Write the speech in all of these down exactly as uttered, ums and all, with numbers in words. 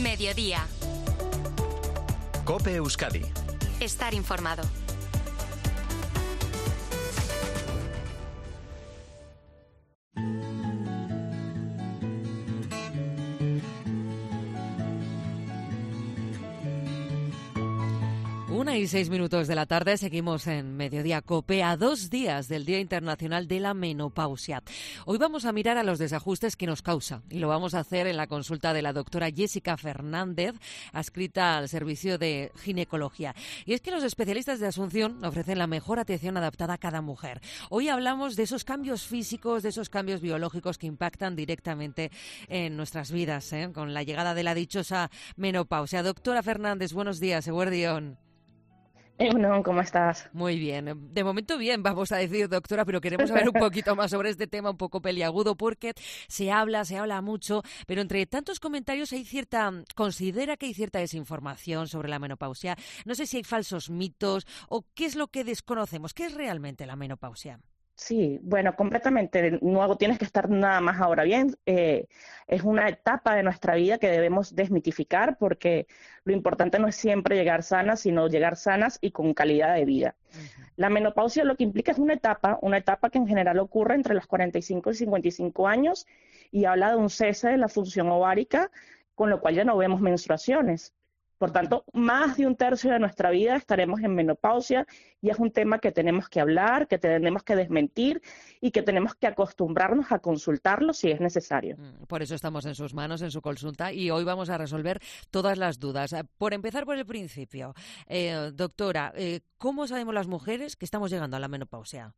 Mediodía. COPE Euskadi. Estar informado. Una y seis minutos de la tarde, seguimos en Mediodía COPE a dos días del Día Internacional de la Menopausia. Hoy vamos a mirar a los desajustes que nos causa y lo vamos a hacer en la consulta de la doctora Jessica Fernández, adscrita al Servicio de Ginecología. Y es que los especialistas de Asunción ofrecen la mejor atención adaptada a cada mujer. Hoy hablamos de esos cambios físicos, de esos cambios biológicos que impactan directamente en nuestras vidas, ¿eh? Con la llegada de la dichosa menopausia. Doctora Fernández, buenos días, Eguerdión. Egunon, ¿cómo estás? Muy bien. De momento bien, vamos a decir, doctora, pero queremos saber un poquito más sobre este tema un poco peliagudo porque se habla, se habla mucho, pero entre tantos comentarios hay cierta, considera que hay cierta desinformación sobre la menopausia. No sé si hay falsos mitos o qué es lo que desconocemos. ¿Qué es realmente la menopausia? Sí, bueno, completamente. No tienes que estar nada más ahora bien. Eh, es una etapa de nuestra vida que debemos desmitificar porque lo importante no es siempre llegar sanas, sino llegar sanas y con calidad de vida. Uh-huh. La menopausia lo que implica es una etapa, una etapa que en general ocurre entre los cuarenta y cinco y cincuenta y cinco años y habla de un cese de la función ovárica, con lo cual ya no vemos menstruaciones. Por tanto, más de un tercio de nuestra vida estaremos en menopausia y es un tema que tenemos que hablar, que tenemos que desmentir y que tenemos que acostumbrarnos a consultarlo si es necesario. Por eso estamos en sus manos, en su consulta, y hoy vamos a resolver todas las dudas. Por empezar por el principio, eh, doctora, eh, ¿cómo sabemos las mujeres que estamos llegando a la menopausia?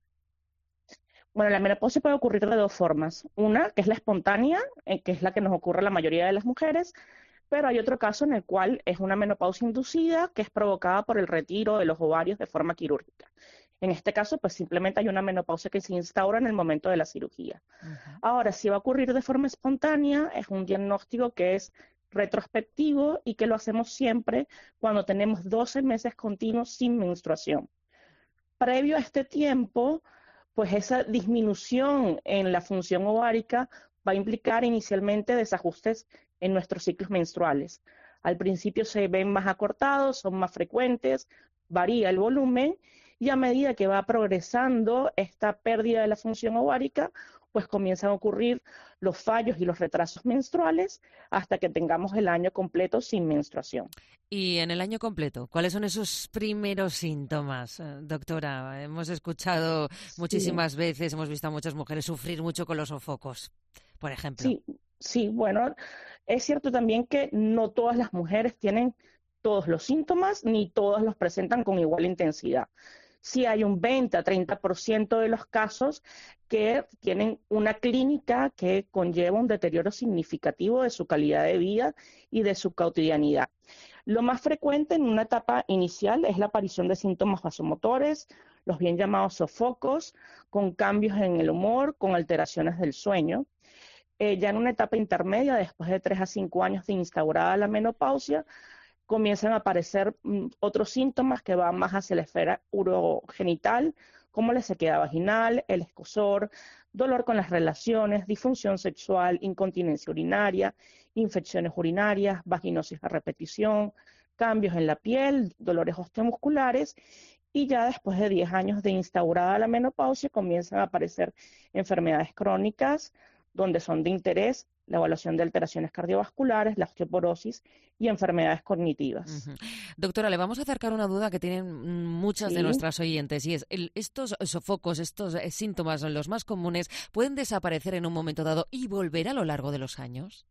Bueno, la menopausia puede ocurrir de dos formas. Una, que es la espontánea, eh, que es la que nos ocurre a la mayoría de las mujeres, pero hay otro caso en el cual es una menopausia inducida que es provocada por el retiro de los ovarios de forma quirúrgica. En este caso, pues simplemente hay una menopausia que se instaura en el momento de la cirugía. Uh-huh. Ahora, si va a ocurrir de forma espontánea, es un diagnóstico que es retrospectivo y que lo hacemos siempre cuando tenemos doce meses continuos sin menstruación. Previo a este tiempo, pues esa disminución en la función ovárica va a implicar inicialmente desajustes en nuestros ciclos menstruales. Al principio se ven más acortados, son más frecuentes, varía el volumen y a medida que va progresando esta pérdida de la función ovárica, pues comienzan a ocurrir los fallos y los retrasos menstruales hasta que tengamos el año completo sin menstruación. Y en el año completo, ¿cuáles son esos primeros síntomas, doctora? Hemos escuchado muchísimas sí. veces, hemos visto a muchas mujeres sufrir mucho con los sofocos, por ejemplo. Sí, sí, bueno, es cierto también que no todas las mujeres tienen todos los síntomas, ni todas los presentan con igual intensidad. Sí hay un veinte a treinta por ciento de los casos que tienen una clínica que conlleva un deterioro significativo de su calidad de vida y de su cotidianidad. Lo más frecuente en una etapa inicial es la aparición de síntomas vasomotores, los bien llamados sofocos, con cambios en el humor, con alteraciones del sueño. Eh, ya en una etapa intermedia, después de tres a cinco años de instaurada la menopausia, comienzan a aparecer mm, otros síntomas que van más hacia la esfera urogenital, como la sequedad vaginal, el escozor, dolor con las relaciones, disfunción sexual, incontinencia urinaria, infecciones urinarias, vaginosis a repetición, cambios en la piel, dolores osteomusculares, y ya después de diez años de instaurada la menopausia comienzan a aparecer enfermedades crónicas, donde son de interés la evaluación de alteraciones cardiovasculares, la osteoporosis y enfermedades cognitivas. Uh-huh. Doctora, le vamos a acercar una duda que tienen muchas sí. de nuestras oyentes, y es, el, ¿estos sofocos, estos eh, síntomas, los más comunes, pueden desaparecer en un momento dado y volver a lo largo de los años?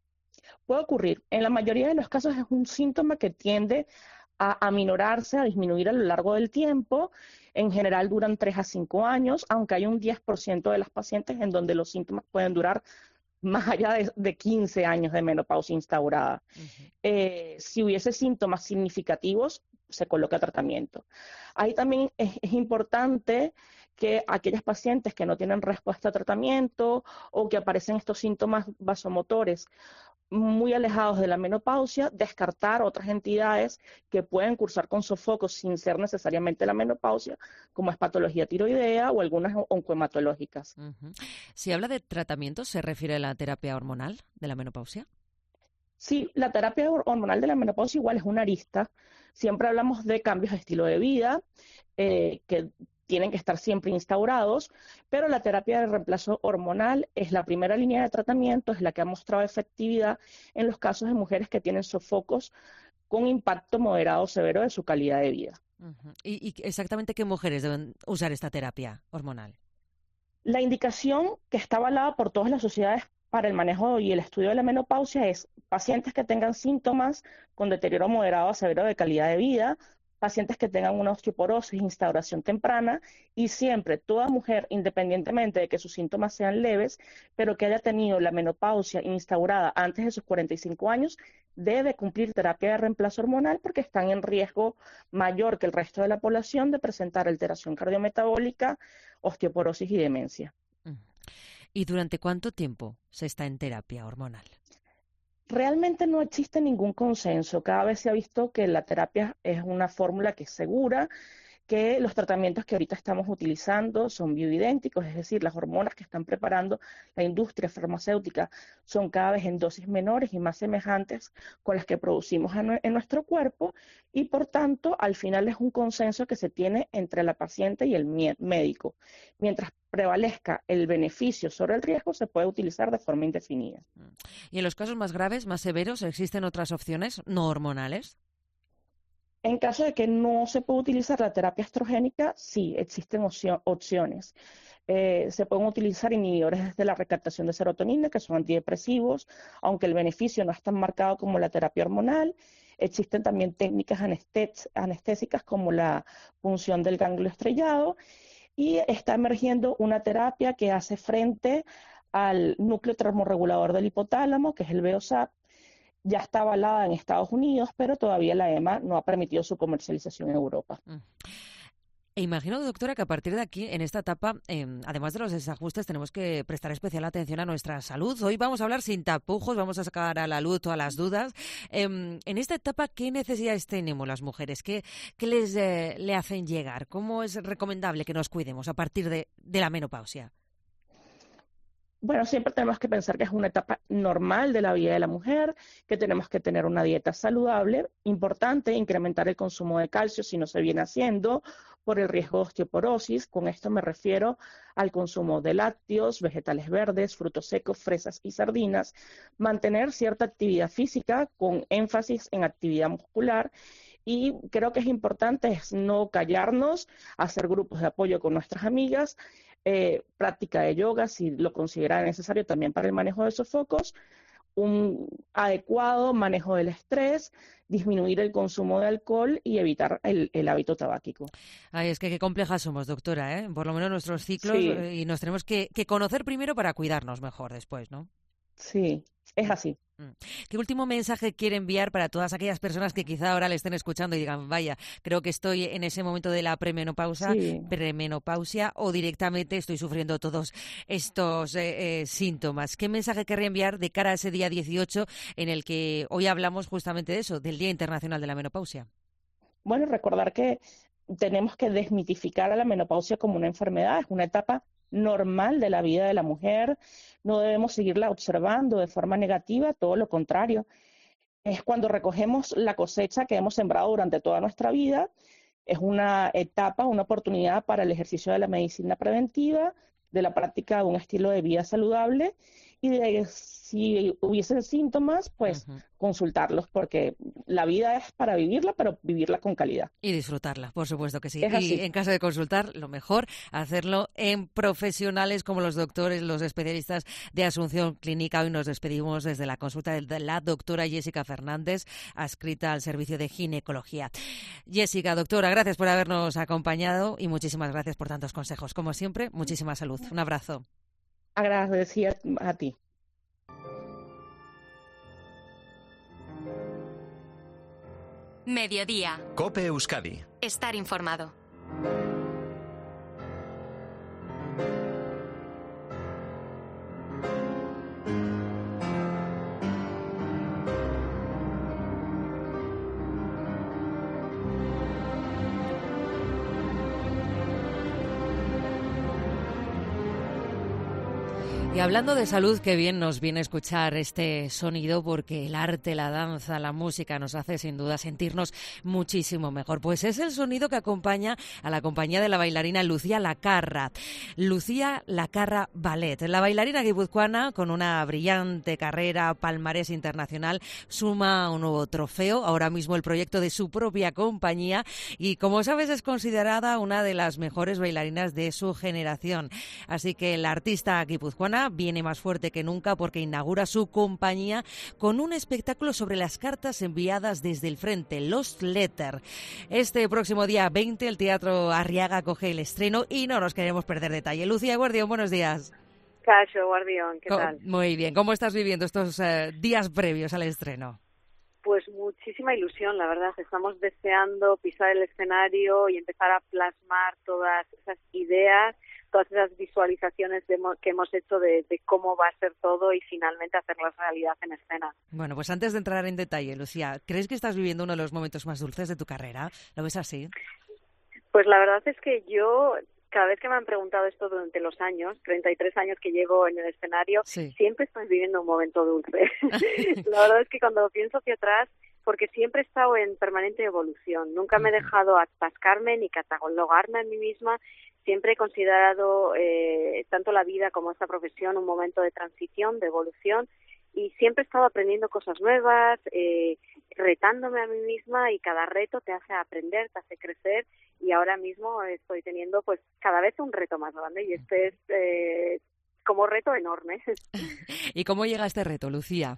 Puede ocurrir. En la mayoría de los casos es un síntoma que tiende a aminorarse, a disminuir a lo largo del tiempo. En general duran tres a cinco años, aunque hay un diez por ciento de las pacientes en donde los síntomas pueden durar más allá de, de quince años de menopausia instaurada. Uh-huh. Eh, si hubiese síntomas significativos, se coloca tratamiento. Ahí también es, es importante que aquellas pacientes que no tienen respuesta a tratamiento o que aparecen estos síntomas vasomotores muy alejados de la menopausia, descartar otras entidades que pueden cursar con sofocos sin ser necesariamente la menopausia, como es patología tiroidea o algunas oncohematológicas. Uh-huh. Si habla de tratamiento, ¿se refiere a la terapia hormonal de la menopausia? Sí, la terapia hormonal de la menopausia igual es una arista. Siempre hablamos de cambios de estilo de vida, eh, que tienen que estar siempre instaurados, pero la terapia de reemplazo hormonal es la primera línea de tratamiento, es la que ha mostrado efectividad en los casos de mujeres que tienen sofocos con impacto moderado o severo de su calidad de vida. Uh-huh. ¿Y, ¿Y exactamente qué mujeres deben usar esta terapia hormonal? La indicación que está avalada por todas las sociedades para el manejo y el estudio de la menopausia es pacientes que tengan síntomas con deterioro moderado a severo de calidad de vida, pacientes que tengan una osteoporosis, instauración temprana, y siempre toda mujer, independientemente de que sus síntomas sean leves, pero que haya tenido la menopausia instaurada antes de sus cuarenta y cinco años, debe cumplir terapia de reemplazo hormonal porque están en riesgo mayor que el resto de la población de presentar alteración cardiometabólica, osteoporosis y demencia. ¿Y durante cuánto tiempo se está en terapia hormonal? Realmente no existe ningún consenso. Cada vez se ha visto que la terapia es una fórmula que es segura, que los tratamientos que ahorita estamos utilizando son bioidénticos, es decir, las hormonas que están preparando la industria farmacéutica son cada vez en dosis menores y más semejantes con las que producimos en nuestro cuerpo, y por tanto, al final es un consenso que se tiene entre la paciente y el médico. Mientras prevalezca el beneficio sobre el riesgo, se puede utilizar de forma indefinida. ¿Y en los casos más graves, más severos, existen otras opciones no hormonales? En caso de que no se pueda utilizar la terapia estrogénica, sí, existen opciones. Eh, se pueden utilizar inhibidores de la recaptación de serotonina, que son antidepresivos, aunque el beneficio no es tan marcado como la terapia hormonal. Existen también técnicas anestésicas como la punción del ganglio estrellado, y está emergiendo una terapia que hace frente al núcleo termorregulador del hipotálamo, que es el B O S A P. Ya está avalada en Estados Unidos, pero todavía la E M A no ha permitido su comercialización en Europa. Mm. E imagino, doctora, que a partir de aquí, en esta etapa, eh, además de los desajustes, tenemos que prestar especial atención a nuestra salud. Hoy vamos a hablar sin tapujos, vamos a sacar a la luz todas las dudas. Eh, en esta etapa, ¿qué necesidades tenemos las mujeres? ¿Qué, qué les eh, le hacen llegar? ¿Cómo es recomendable que nos cuidemos a partir de, de la menopausia? Bueno, siempre tenemos que pensar que es una etapa normal de la vida de la mujer, que tenemos que tener una dieta saludable. Importante incrementar el consumo de calcio si no se viene haciendo por el riesgo de osteoporosis. Con esto me refiero al consumo de lácteos, vegetales verdes, frutos secos, fresas y sardinas. Mantener cierta actividad física con énfasis en actividad muscular. Y creo que es importante es no callarnos, hacer grupos de apoyo con nuestras amigas, eh, práctica de yoga si lo considera necesario también para el manejo de sofocos, un adecuado manejo del estrés, disminuir el consumo de alcohol y evitar el, el hábito tabáquico. Ay, es que qué complejas somos, doctora, ¿eh? Por lo menos nuestros ciclos, sí. eh, y nos tenemos que, que conocer primero para cuidarnos mejor después, ¿no? Sí, es así. ¿Qué último mensaje quiere enviar para todas aquellas personas que quizá ahora le estén escuchando y digan, vaya, creo que estoy en ese momento de la premenopausia, sí. premenopausia o directamente estoy sufriendo todos estos eh, eh, síntomas? ¿Qué mensaje querría enviar de cara a ese día dieciocho en el que hoy hablamos justamente de eso, del Día Internacional de la Menopausia? Bueno, recordar que tenemos que desmitificar a la menopausia como una enfermedad, es una etapa normal de la vida de la mujer, no debemos seguirla observando de forma negativa, todo lo contrario. Es cuando recogemos la cosecha que hemos sembrado durante toda nuestra vida, es una etapa, una oportunidad para el ejercicio de la medicina preventiva, de la práctica de un estilo de vida saludable y de si hubiesen síntomas, pues uh-huh. consultarlos, porque la vida es para vivirla, pero vivirla con calidad. Y disfrutarla, por supuesto que sí. Es así. Y en caso de consultar, lo mejor, hacerlo en profesionales como los doctores, los especialistas de Asunción Clínica. Hoy nos despedimos desde la consulta de la doctora Jessica Fernández, adscrita al servicio de ginecología. Jessica, doctora, gracias por habernos acompañado y muchísimas gracias por tantos consejos. Como siempre, muchísima salud. Un abrazo. Agradecida a ti. Mediodía. COPE Euskadi. Estar informado. Y hablando de salud, qué bien nos viene escuchar este sonido, porque el arte, la danza, la música nos hace sin duda sentirnos muchísimo mejor. Pues es el sonido que acompaña a la compañía de la bailarina Lucía Lacarra. Lucía Lacarra Ballet. La bailarina guipuzcoana, con una brillante carrera, palmarés internacional, suma un nuevo trofeo, ahora mismo el proyecto de su propia compañía, y como sabes es considerada una de las mejores bailarinas de su generación. Así que la artista guipuzcoana viene más fuerte que nunca, porque inaugura su compañía con un espectáculo sobre las cartas enviadas desde el frente, Lost Letter. Este próximo día veinte el Teatro Arriaga acoge el estreno y no nos queremos perder detalle. Lucía Guardión, buenos días. Cacho, Guardión, ¿qué Co- tal? Muy bien, ¿cómo estás viviendo estos eh, días previos al estreno? Pues muchísima ilusión, la verdad. Estamos deseando pisar el escenario y empezar a plasmar todas esas ideas, todas esas visualizaciones de mo- que hemos hecho de, de cómo va a ser todo y finalmente hacerlas realidad en escena. Bueno, pues antes de entrar en detalle, Lucía, ¿crees que estás viviendo uno de los momentos más dulces de tu carrera? ¿Lo ves así? Pues la verdad es que yo, cada vez que me han preguntado esto durante los años, treinta y tres años que llevo en el escenario, Sí. siempre estoy viviendo un momento dulce. La verdad es que cuando pienso hacia atrás, porque siempre he estado en permanente evolución, nunca me he dejado atascarme ni catalogarme a mí misma, siempre he considerado eh, tanto la vida como esta profesión un momento de transición, de evolución, y siempre he estado aprendiendo cosas nuevas, eh, retándome a mí misma, y cada reto te hace aprender, te hace crecer, y ahora mismo estoy teniendo pues cada vez un reto más grande, y este es eh, como reto enorme. ¿Y cómo llega este reto, Lucía?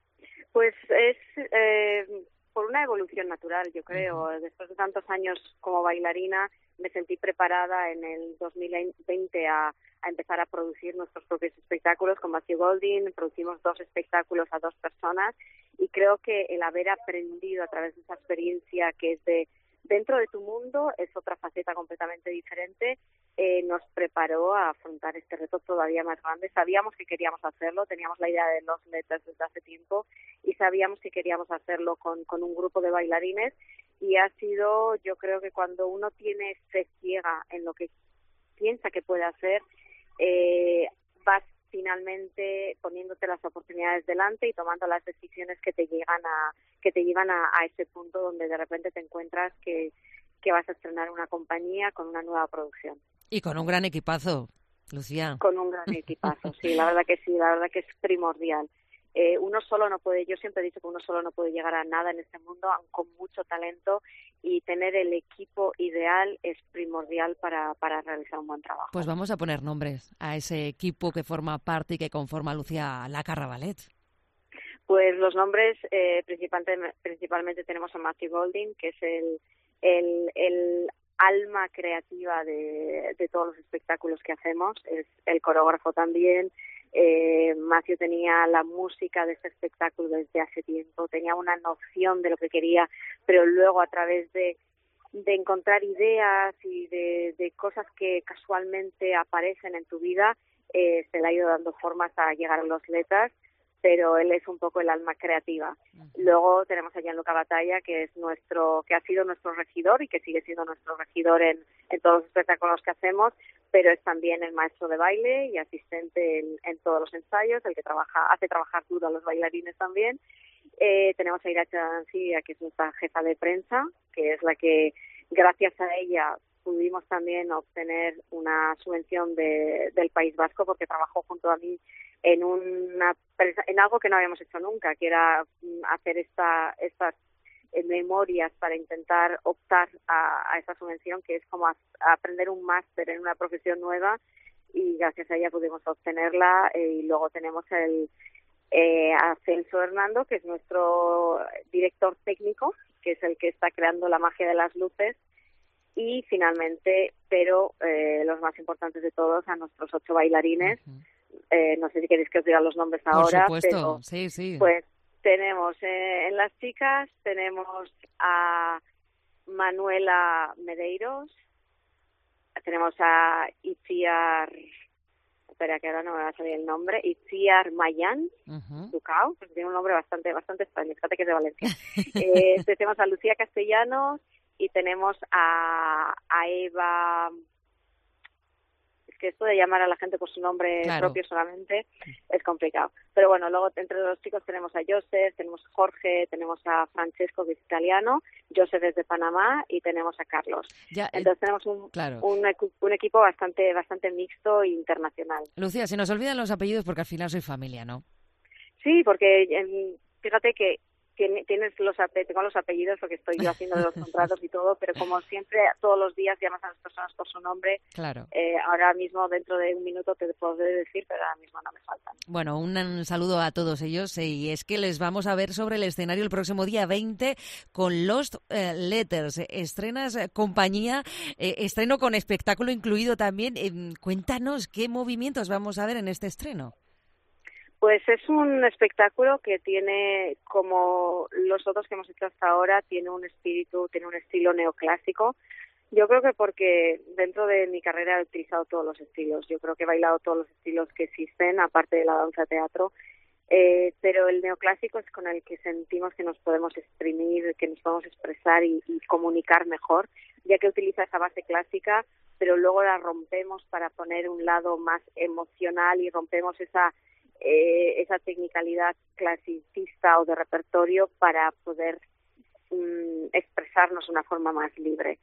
Pues es eh, por una evolución natural, yo creo. Uh-huh. Después de tantos años como bailarina, me sentí preparada en el dos mil veinte a, a empezar a producir nuestros propios espectáculos con Matthew Golding. Producimos dos espectáculos a dos personas, y creo que el haber aprendido a través de esa experiencia, que es de dentro de tu mundo, es otra faceta completamente diferente, eh, nos preparó a afrontar este reto todavía más grande. Sabíamos que queríamos hacerlo, teníamos la idea de Lost Letters desde hace tiempo, y sabíamos que queríamos hacerlo con, con un grupo de bailarines, y ha sido, yo creo que cuando uno tiene fe ciega en lo que piensa que puede hacer, eh, vas finalmente poniéndote las oportunidades delante y tomando las decisiones que te llegan a que te llevan a, a ese punto donde de repente te encuentras que, que vas a estrenar una compañía con una nueva producción. Y con un gran equipazo, Lucía. Con un gran equipazo, sí, la verdad que sí, la verdad que es primordial. Eh, uno solo no puede, yo siempre he dicho que uno solo no puede llegar a nada en este mundo, aun con mucho talento, y tener el equipo ideal es primordial para, para realizar un buen trabajo. Pues vamos a poner nombres a ese equipo que forma parte y que conforma Lucía Lacarra Ballet. Pues los nombres, eh, principalmente, principalmente tenemos a Matthew Golding, que es el, el, el alma creativa de, de todos los espectáculos que hacemos, es el coreógrafo también. Eh, Matthew tenía la música de este espectáculo desde hace tiempo, tenía una noción de lo que quería, pero luego a través de, de encontrar ideas y de, de cosas que casualmente aparecen en tu vida, eh, se le ha ido dando formas a llegar a los letras, pero él es un poco el alma creativa. Luego tenemos a Gianluca Batalla, que es nuestro, que ha sido nuestro regidor y que sigue siendo nuestro regidor en, en todos los espectáculos que hacemos, pero es también el maestro de baile y asistente en, en todos los ensayos, el que trabaja, hace trabajar duro a los bailarines también. Eh, tenemos a Irache Dancilla, que es nuestra jefa de prensa, que es la que, gracias a ella, pudimos también obtener una subvención de, del País Vasco, porque trabajó junto a mí en una en algo que no habíamos hecho nunca, que era hacer esta estas memorias para intentar optar a, a esa subvención, que es como a, a aprender un máster en una profesión nueva, y gracias a ella pudimos obtenerla. Eh, y luego tenemos el eh, a Celso Hernando, que es nuestro director técnico, que es el que está creando la magia de las luces. Y finalmente, pero eh, los más importantes de todos, a nuestros ocho bailarines. Uh-huh. Eh, no sé si queréis que os diga los nombres ahora. Por supuesto, pero, sí, sí. Pues tenemos eh, en las chicas, tenemos a Manuela Medeiros, tenemos a Itziar, espera que ahora no me va a salir el nombre, Itziar Mayán, uh-huh. Ducao, pues tiene un nombre bastante bastante extraño, fíjate que es de Valencia. eh, tenemos a Lucía Castellanos y tenemos a, a Eva... que esto de llamar a la gente por su nombre claro. propio solamente es complicado. Pero bueno, luego entre los chicos tenemos a Joseph, tenemos a Jorge, tenemos a Francesco, que es italiano, Joseph es de Panamá y tenemos a Carlos. Ya, Entonces eh, tenemos un, claro. un, un equipo bastante bastante mixto e internacional. Lucía, se nos olvidan los apellidos porque al final soy familia, ¿no? Sí, porque eh, fíjate que tienes los tengo los apellidos porque estoy yo haciendo los contratos y todo, pero como siempre todos los días llamas a las personas por su nombre. Claro. Eh, ahora mismo dentro de un minuto te puedo decir, pero ahora mismo no me faltan. Bueno, un saludo a todos ellos y es que les vamos a ver sobre el escenario el próximo día veinte con Lost eh, Letters. Estrenas eh, compañía, eh, estreno con espectáculo incluido también. Eh, cuéntanos qué movimientos vamos a ver en este estreno. Pues es un espectáculo que tiene, como los otros que hemos hecho hasta ahora, tiene un espíritu, tiene un estilo neoclásico. Yo creo que porque dentro de mi carrera he utilizado todos los estilos. Yo creo que he bailado todos los estilos que existen, aparte de la danza teatro. Eh, pero el neoclásico es con el que sentimos que nos podemos exprimir, que nos podemos expresar y, y comunicar mejor, ya que utiliza esa base clásica, pero luego la rompemos para poner un lado más emocional y rompemos esa Eh, esa tecnicalidad clasicista o de repertorio para poder um, expresarnos de una forma más libre.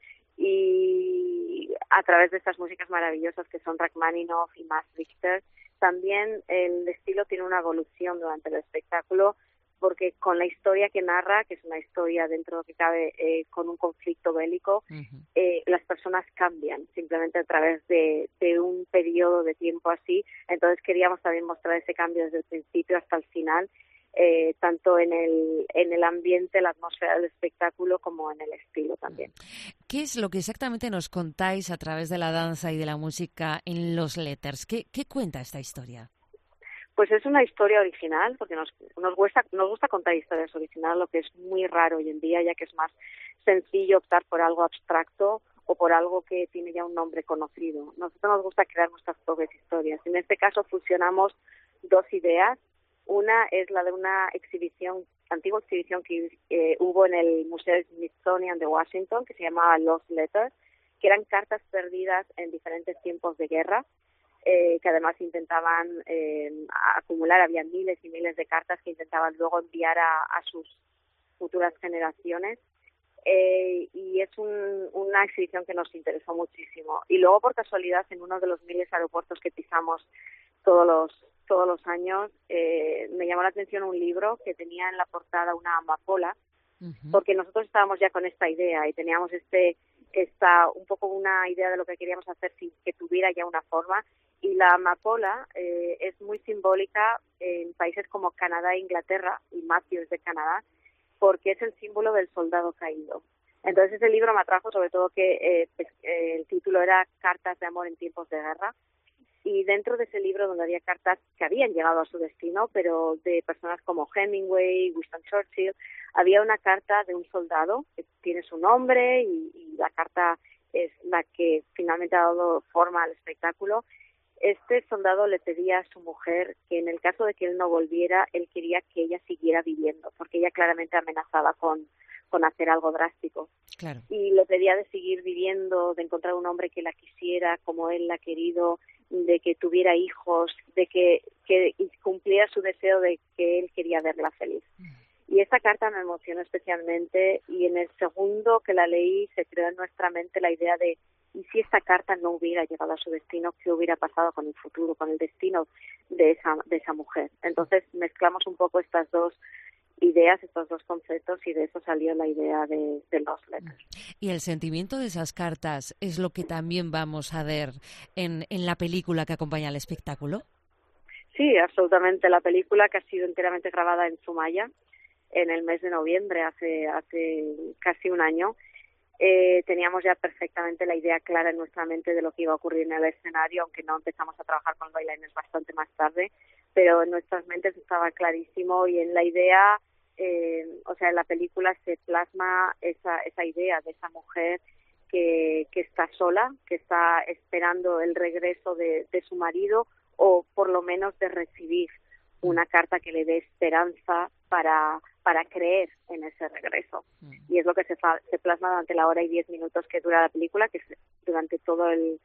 Y a través de estas músicas maravillosas que son Rachmaninoff y Max Richter, también el estilo tiene una evolución durante el espectáculo, porque con la historia que narra, que es una historia dentro de lo que cabe eh, con un conflicto bélico, uh-huh. eh, las personas cambian simplemente a través de, de un periodo de tiempo así. Entonces queríamos también mostrar ese cambio desde el principio hasta el final, eh, tanto en el, en el ambiente, la atmósfera del espectáculo, como en el estilo también. ¿Qué es lo que exactamente nos contáis a través de la danza y de la música en Lost Letters? ¿Qué, qué cuenta esta historia? Pues es una historia original, porque nos, nos, gusta, nos gusta contar historias originales, lo que es muy raro hoy en día, ya que es más sencillo optar por algo abstracto o por algo que tiene ya un nombre conocido. Nosotros nos gusta crear nuestras propias historias. En este caso fusionamos dos ideas. Una es la de una exhibición, antigua exhibición que eh, hubo en el Museo Smithsonian de Washington, que se llamaba Lost Letters, que eran cartas perdidas en diferentes tiempos de guerra. Eh, que además intentaban eh, acumular, había miles y miles de cartas que intentaban luego enviar a, a sus futuras generaciones, eh, y es un, una exhibición que nos interesó muchísimo. Y luego, por casualidad, en uno de los miles de aeropuertos que pisamos todos los todos los años, eh, me llamó la atención un libro que tenía en la portada una amapola, uh-huh. porque nosotros estábamos ya con esta idea y teníamos este esta un poco una idea de lo que queríamos hacer sin que tuviera ya una forma. Y la amapola eh, es muy simbólica en países como Canadá e Inglaterra, y Matthew es de Canadá, porque es el símbolo del soldado caído. Entonces ese libro me atrajo, sobre todo que eh, pues, eh, el título era Cartas de amor en tiempos de guerra, y dentro de ese libro, donde había cartas que habían llegado a su destino, pero de personas como Hemingway, Winston Churchill, había una carta de un soldado que tiene su nombre, y, y la carta es la que finalmente ha dado forma al espectáculo. Este soldado le pedía a su mujer que en el caso de que él no volviera, él quería que ella siguiera viviendo, porque ella claramente amenazaba con, con hacer algo drástico. Claro. Y le pedía de seguir viviendo, de encontrar un hombre que la quisiera como él la ha querido, de que tuviera hijos, de que, que cumpliera su deseo de que él quería verla feliz. Y esta carta me emocionó especialmente, y en el segundo que la leí se creó en nuestra mente la idea de: ¿y si esta carta no hubiera llegado a su destino? ¿Qué hubiera pasado con el futuro, con el destino de esa, de esa mujer? Entonces mezclamos un poco estas dos ideas, estos dos conceptos, y de eso salió la idea de, de Lost Letters. Y el sentimiento de esas cartas es lo que también vamos a ver en, en la película que acompaña al espectáculo. Sí, absolutamente. La película, que ha sido enteramente grabada en Zumaya en el mes de noviembre, hace, hace casi un año, Eh, teníamos ya perfectamente la idea clara en nuestra mente de lo que iba a ocurrir en el escenario, aunque no empezamos a trabajar con los bailarines bastante más tarde, pero en nuestras mentes estaba clarísimo, y en la idea, eh, o sea, en la película se plasma esa, esa idea de esa mujer que, que está sola, que está esperando el regreso de, de su marido, o por lo menos de recibir una carta que le dé esperanza para para creer en ese regreso. Mm. Y es lo que se, fa, se plasma durante la hora y diez minutos que dura la película, que es durante todo el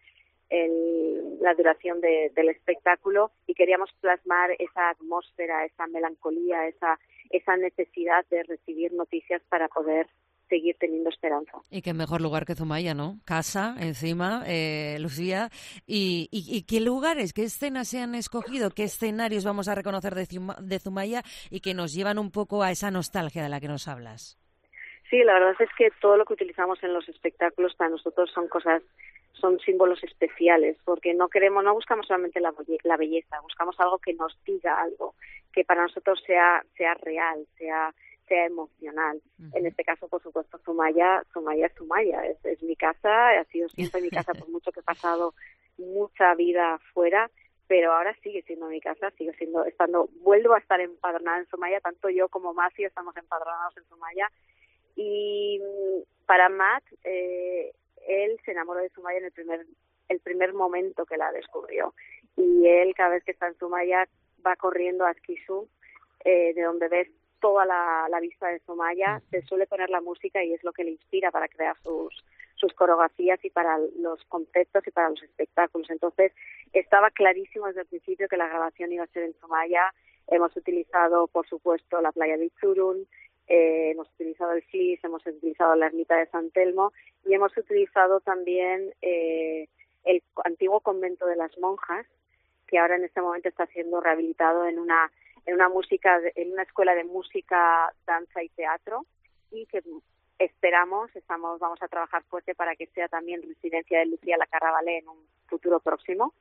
el, la duración de, del espectáculo, y queríamos plasmar esa atmósfera, esa melancolía, esa, esa necesidad de recibir noticias para poder seguir teniendo esperanza. Y qué mejor lugar que Zumaya, ¿no? Casa, encima, eh, Lucía. Y, y, ¿Y qué lugares, qué escenas se han escogido? ¿Qué escenarios vamos a reconocer de, de Zumaya y que nos llevan un poco a esa nostalgia de la que nos hablas? Sí, la verdad es que todo lo que utilizamos en los espectáculos para nosotros son cosas, son símbolos especiales, porque no queremos, no buscamos solamente la, la belleza, buscamos algo que nos diga algo, que para nosotros sea, sea real, sea sea emocional. Uh-huh. En este caso, por supuesto, Zumaya, Zumaya es Zumaya, es, es mi casa, ha sido siempre mi casa por mucho que he pasado mucha vida fuera, pero ahora sigue siendo mi casa, sigue siendo, estando, vuelvo a estar empadronada en Zumaya, tanto yo como Masi estamos empadronados en Zumaya, y para Matt, eh, él se enamoró de Zumaya en el primer, el primer momento que la descubrió, y él cada vez que está en Zumaya va corriendo a Esquizú, eh, de donde ves toda la, la vista de Zumaya, se suele poner la música y es lo que le inspira para crear sus, sus coreografías y para los conceptos y para los espectáculos. Entonces, estaba clarísimo desde el principio que la grabación iba a ser en Zumaya. Hemos utilizado, por supuesto, la playa de Itzurun, eh, hemos utilizado el Flis, hemos utilizado la ermita de San Telmo y hemos utilizado también eh, el antiguo convento de las monjas, que ahora en este momento está siendo rehabilitado en una en una música en una escuela de música, danza y teatro, y que esperamos, estamos vamos a trabajar fuerte para que sea también residencia de Lucía La Carra Ballet en un futuro próximo.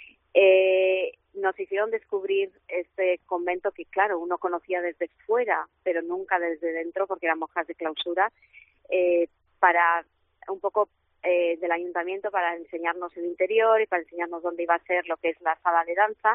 Eh, nos hicieron descubrir este convento que, claro, uno conocía desde fuera, pero nunca desde dentro, porque eran monjas de clausura, eh, para un poco eh, del ayuntamiento, para enseñarnos el interior y para enseñarnos dónde iba a ser lo que es la sala de danza,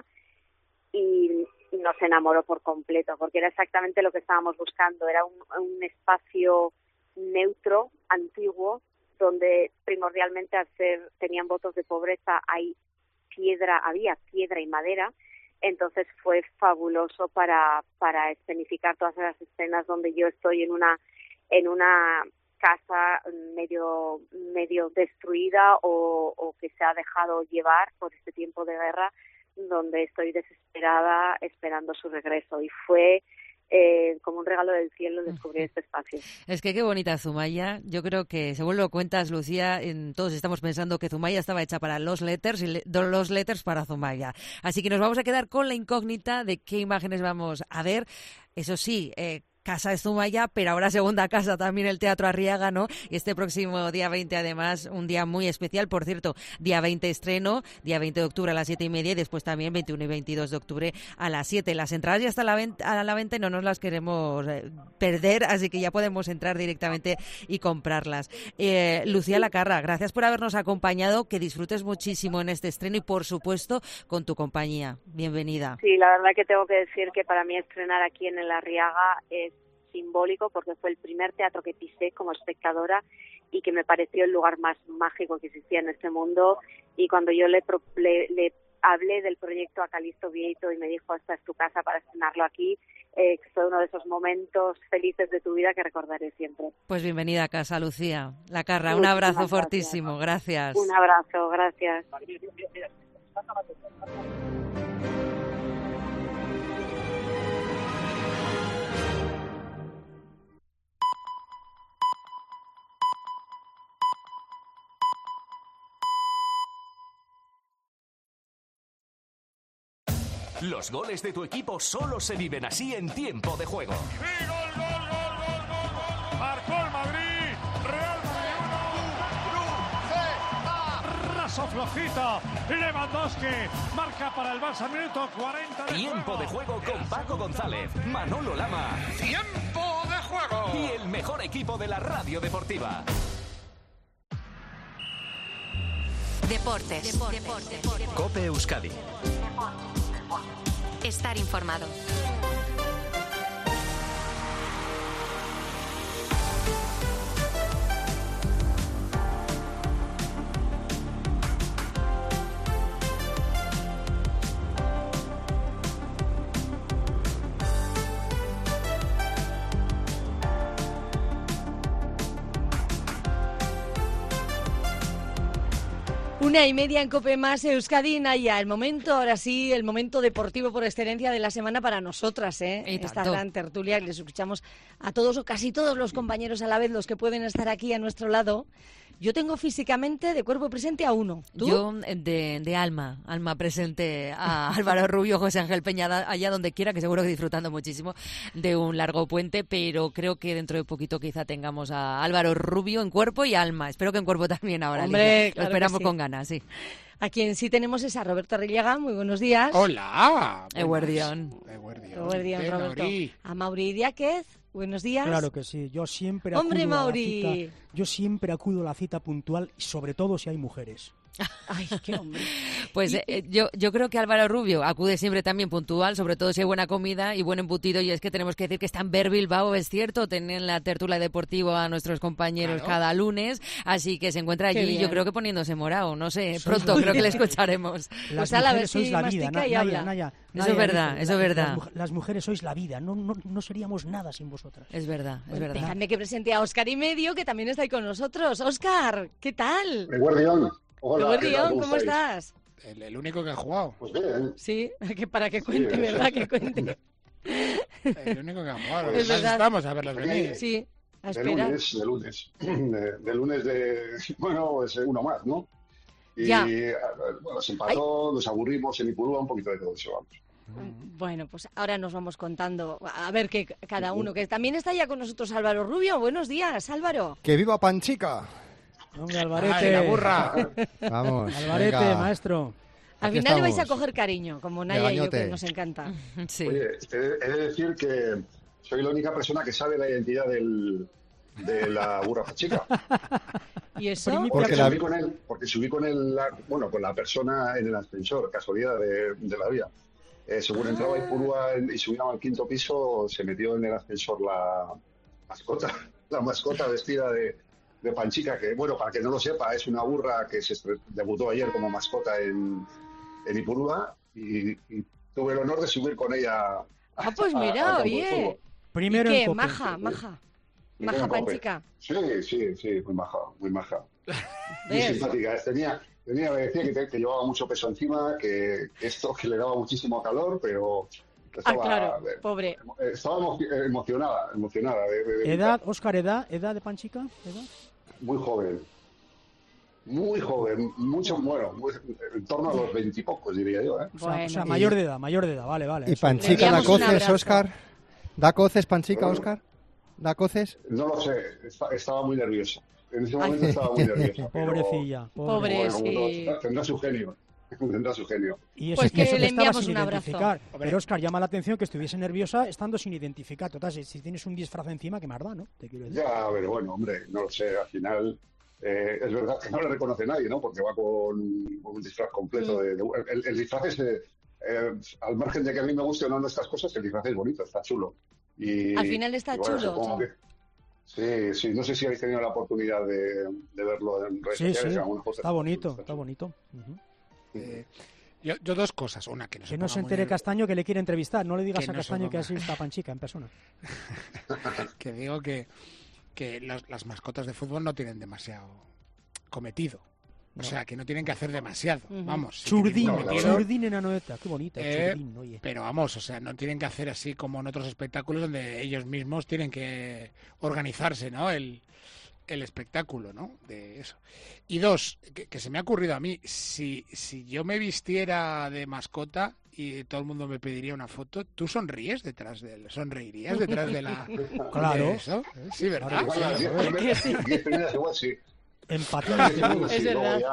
y nos enamoró por completo, porque era exactamente lo que estábamos buscando, era un, un espacio neutro, antiguo, donde primordialmente al ser, tenían votos de pobreza, hay piedra, había piedra y madera, entonces fue fabuloso para, para escenificar todas las escenas donde yo estoy en una, en una casa medio, medio destruida o, o que se ha dejado llevar por este tiempo de guerra, donde estoy desesperada esperando su regreso, y fue eh, como un regalo del cielo descubrir este espacio. Es que qué bonita Zumaya. Yo creo que, según lo cuentas, Lucía, en, todos estamos pensando que Zumaya estaba hecha para los letters y le, los letters para Zumaya. Así que nos vamos a quedar con la incógnita de qué imágenes vamos a ver. Eso sí, eh, Casa de Zumaya, pero ahora segunda casa también el Teatro Arriaga, ¿no? Y este próximo día veinte, además, un día muy especial, por cierto, día veinte estreno, día veinte de octubre a las siete y media y después también veintiuno y veintidós de octubre a las siete. Las entradas ya están a la venta, a la venta y no nos las queremos perder, así que ya podemos entrar directamente y comprarlas. Eh, Lucía La Carra, gracias por habernos acompañado, que disfrutes muchísimo en este estreno y, por supuesto, con tu compañía. Bienvenida. Sí, la verdad que tengo que decir que para mí estrenar aquí en el Arriaga es simbólico, porque fue el primer teatro que pisé como espectadora y que me pareció el lugar más mágico que existía en este mundo, y cuando yo le, le, le hablé del proyecto a Calixto Vieito y me dijo, esta es tu casa para estrenarlo aquí, eh, fue uno de esos momentos felices de tu vida que recordaré siempre. Pues bienvenida a casa, Lucía La Carra. Un abrazo gracias. fortísimo, gracias. Un abrazo, gracias. Los goles de tu equipo solo se viven así en tiempo de juego. ¡Sí, gol, gol, gol, gol, gol, gol! ¡Marcó el Madrid! ¡Real Madrid uno! ¡Raso flojito! Lewandowski marca para el Barça, minuto cuarenta de Tiempo juego. de juego con Paco González, Manolo Lama. ¡Tiempo de juego! Y el mejor equipo de la radio deportiva. Deportes. Deportes. Deportes. COPE Euskadi. Estar informado. Una y media en COPE más Euskadi, Naya. El momento, ahora sí, el momento deportivo por excelencia de la semana para nosotras, ¿eh? Esta gran tertulia que les escuchamos a todos o casi todos los compañeros a la vez, los que pueden estar aquí a nuestro lado. Yo tengo físicamente de cuerpo presente a uno. ¿Tú? Yo de, de alma, alma presente a Álvaro Rubio, José Ángel Peña, allá donde quiera, que seguro que disfrutando muchísimo de un largo puente, pero creo que dentro de poquito quizá tengamos a Álvaro Rubio en cuerpo y alma. Espero que en cuerpo también ahora. Hombre, claro, lo esperamos sí. con ganas, sí. A quien sí tenemos es a Roberto Arrillaga. Muy buenos días. Hola. Eguardión. Eguardión, Roberto. A Mauri Diáquez. Buenos días. Claro que sí, yo siempre Hombre, acudo Mauri. a la cita, yo siempre acudo a la cita puntual, y sobre todo si hay mujeres. Ay, qué hombre. Pues eh, yo, yo creo que Álvaro Rubio acude siempre también puntual, sobre todo si hay buena comida y buen embutido, y es que tenemos que decir que está en Ver Bilbao, es cierto, tienen la tertulia deportiva a nuestros compañeros claro. cada lunes, así que se encuentra allí, yo creo que poniéndose morado, no sé, sois pronto creo que le escucharemos. Las pues a la mujeres vez sois si la vida, mastica y Naya, habla. Naya, Naya, eso es verdad, dice, eso es verdad. Las, las mujeres sois la vida, no, no, no seríamos nada sin vosotras. Es verdad, es verdad. Dejadme que presente a Óscar y Medio, que también está ahí con nosotros. Óscar, ¿qué tal? Eguardión. Hola, Eguardión, ¿cómo, ¿cómo estás? El, el único que ha jugado. Pues bien. Sí, que para que cuente, sí, ¿verdad? Que cuente. El único que ha jugado. Es Además verdad. estamos a verlos venir. Sí, a de esperar. lunes, de lunes. De, de lunes de... Bueno, es uno más, ¿no? Y ya. Bueno, se empató, Ay. nos aburrimos en Ipurúa, un poquito de todo eso, vamos. Bueno, pues ahora nos vamos contando, a ver que cada uno, que también está ya con nosotros Álvaro Rubio. Buenos días, Álvaro. ¡Que viva Panchica! Hombre, Alvarete. Ay, la burra. Vamos. Alvarete, venga. maestro. Al Aquí final le vais a estamos. coger cariño, como Naya y yo, que nos encanta. Sí. Oye, he, he de decir que soy la única persona que sabe la identidad del, de la burra Panchica. ¿Y eso? Porque, Porque la- subí con él, porque subí con él, la- bueno, con la persona en el ascensor, casualidad de, de la vida. Eh, según entraba a Ipurúa y subíamos al quinto piso, se metió en el ascensor la mascota, la mascota vestida de, de Panchica, que, bueno, para que no lo sepa, es una burra que se estre- debutó ayer como mascota en, en Ipurúa, y, y tuve el honor de subir con ella. Ah, pues a- mira, al campo de oye. fútbol. Primero ¿Y en qué? Cope. Maja, maja. Primero Maja en Cope. Panchica. Sí, sí, sí, muy maja, muy maja. Muy ¿Ves? simpática. Tenía, tenía me decía que, te- que llevaba mucho peso encima, que, que esto que le daba muchísimo calor, pero Ah, estaba, claro, eh, pobre. estaba emo- emocionada, emocionada. De, de- de- Edad, Óscar, edad, edad de Panchica, edad. Muy joven. Muy joven, mucho, bueno, muy- en torno a los veintipocos, diría yo, ¿eh? O sea, Bueno. o sea, mayor de edad, mayor de edad, vale, vale. ¿Y eso. Panchica Le da enviamos un coces, abrazo. Óscar? ¿Da coces, Panchica, Bueno. Óscar? ¿Da coces? No lo sé, esta- estaba muy nerviosa. En ese Ay. momento estaba muy nerviosa. pero- Pobrecilla, pobre. Pobre. Bueno, como sí. todos, tendrá su genio. Tendrá su genio. Y eso, Pues que eso le que estaba enviamos sin un abrazo. identificar. Hombre. Pero, Óscar, llama la atención que estuviese nerviosa estando sin identificar. Total, si, si tienes un disfraz encima, que más da, ¿no? Te quiero decir. Ya, pero bueno, hombre, no lo sé, al final eh, es verdad que no le reconoce nadie, ¿no? Porque va con un disfraz completo. De, de- el, el disfraz es, eh, eh, al margen de que a mí me guste o no estas cosas, el disfraz es bonito, está chulo. Y, Al final está y bueno, chulo, supongo sí. que- sí, sí, no sé si habéis tenido la oportunidad de, de verlo en redes Sí, sociales. sí, en algunas cosas. está bonito, está bonito. Ujú. Eh, yo, yo dos cosas. Una, que no se, Que no ponga se muy entere nervio- Castaño que le quiere entrevistar. No le digas Que a no se Castaño que ponga. así está Panchica en persona. Que digo que, que las, las mascotas de fútbol no tienen demasiado cometido. O No. sea, que no tienen que hacer demasiado. Ujú. Vamos. sí Churdín, tienen no, la cometido, Churdín en Anoeta. Qué bonita, Eh, Churdín, oye. pero vamos, o sea, no tienen que hacer así como en otros espectáculos donde ellos mismos tienen que organizarse, ¿no? El, el espectáculo, ¿no? De eso. Y dos, que, que se me ha ocurrido a mí, si, si yo me vistiera de mascota y todo el mundo me pediría una foto, ¿tú sonríes detrás de él? ¿Sonreirías detrás de la... Claro. de eso? Sí, ¿verdad? Igual las diez joder. primeras- Que sí. diez primeras igual sí. Empatía. Las diez segundos Es sí, luego verdad.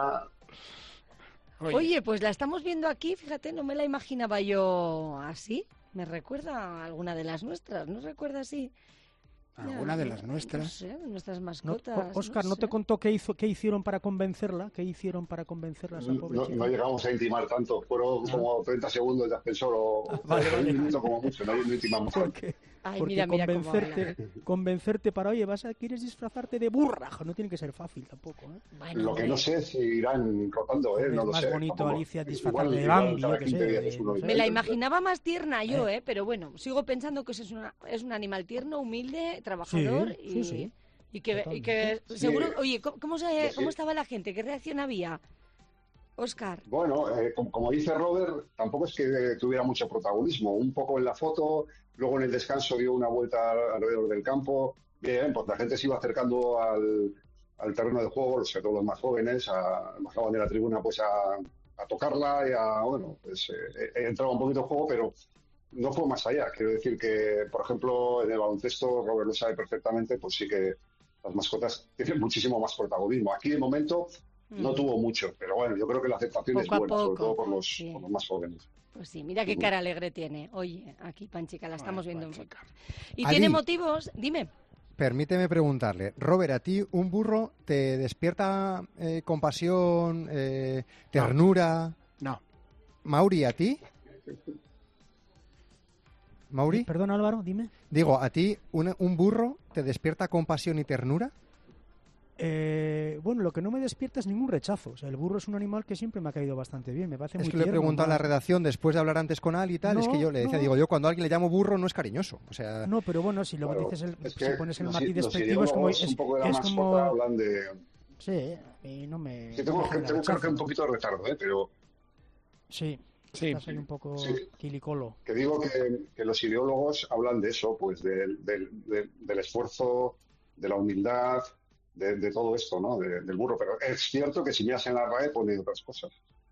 ya- Oye, Oye, pues la estamos viendo aquí, fíjate, no me la imaginaba yo así. Me recuerda a alguna de las nuestras, ¿no recuerda así? alguna de las No nuestras. sé, de nuestras No, mascotas. O- Óscar, ¿no, sé. te contó qué, hizo, qué hicieron para convencerla? ¿Qué hicieron para convencerla a esa pobre No, chica? no llegamos a intimar tanto, fueron como treinta segundos de ascensor o Vale, o vale. un minuto como mucho, no, no intimamos tanto. Porque, Ay, porque mira, mira cómo convencerte, convencerte para, oye, vas a, quieres disfrazarte de burra, no tiene que ser fácil tampoco, ¿eh? Bueno, Lo que hombre, no sé es si irán rotando, ¿eh? Es No lo más sé. bonito, tampoco. Alicia, Igual- disfrazarte de igual Bambi, cada yo qué quince sé, días de- es uno no sé. me la diferente. imaginaba más tierna yo, ¿eh? Pero bueno, sigo pensando que es, una, es un animal tierno, humilde, trabajador Sí, y, sí, sí. y que, y que Sí. seguro... Oye, ¿cómo, cómo, se, Sí. ¿cómo estaba la gente? ¿Qué reacción había? Óscar. Bueno, eh, como, como dice Robert, tampoco es que tuviera mucho protagonismo. Un poco en la foto, luego en el descanso dio una vuelta alrededor del campo. Bien, pues la gente se iba acercando al, al terreno de juego, sobre todo los más jóvenes, a, bajaban de la tribuna pues a, a tocarla y a, bueno, pues eh, entraba un poquito en juego, pero no fue más allá. Quiero decir que, por ejemplo, en el baloncesto, Robert lo sabe perfectamente, pues sí que las mascotas tienen muchísimo más protagonismo. Aquí, de momento, no mm. tuvo mucho, pero bueno, yo creo que la aceptación poco es buena, sobre todo por los, sí. por los más jóvenes. Pues sí, mira qué cara alegre tiene. Oye, aquí Panchica, la estamos bueno, viendo. Panchica. Y Ali, tiene motivos, dime. Permíteme preguntarle, Robert, ¿a ti un burro te despierta eh, compasión, eh, ternura? No. Mauri, ¿a ti? ¿Mauri? Perdón, Álvaro, dime. Digo, ¿a ti un, un burro te despierta compasión y ternura? Eh, bueno, lo que no me despierta es ningún rechazo. O sea, el burro es un animal que siempre me ha caído bastante bien. Me parece es muy que le he tierno, preguntado más... a la redacción después de hablar antes con Ali y tal. No, es que yo le decía, no. digo, yo cuando a alguien le llamo burro no es cariñoso. O sea... No, pero bueno, si luego Claro, dices el, es si que pones el los- matiz los despectivo es como ideólogos es, un poco de la es mascota como hablan de... sí, y no me Sí, tengo, no me tengo genera creo que rechazo. un poquito de retardo, ¿eh? Pero Sí, Sí. estás ahí un poco Sí. quilicolo. que digo que, que los ideólogos hablan de eso, pues del, del, del, del esfuerzo, de la humildad, de, de todo esto, ¿no? De- del burro. Pero es cierto que si miras en la R A E pone otras cosas,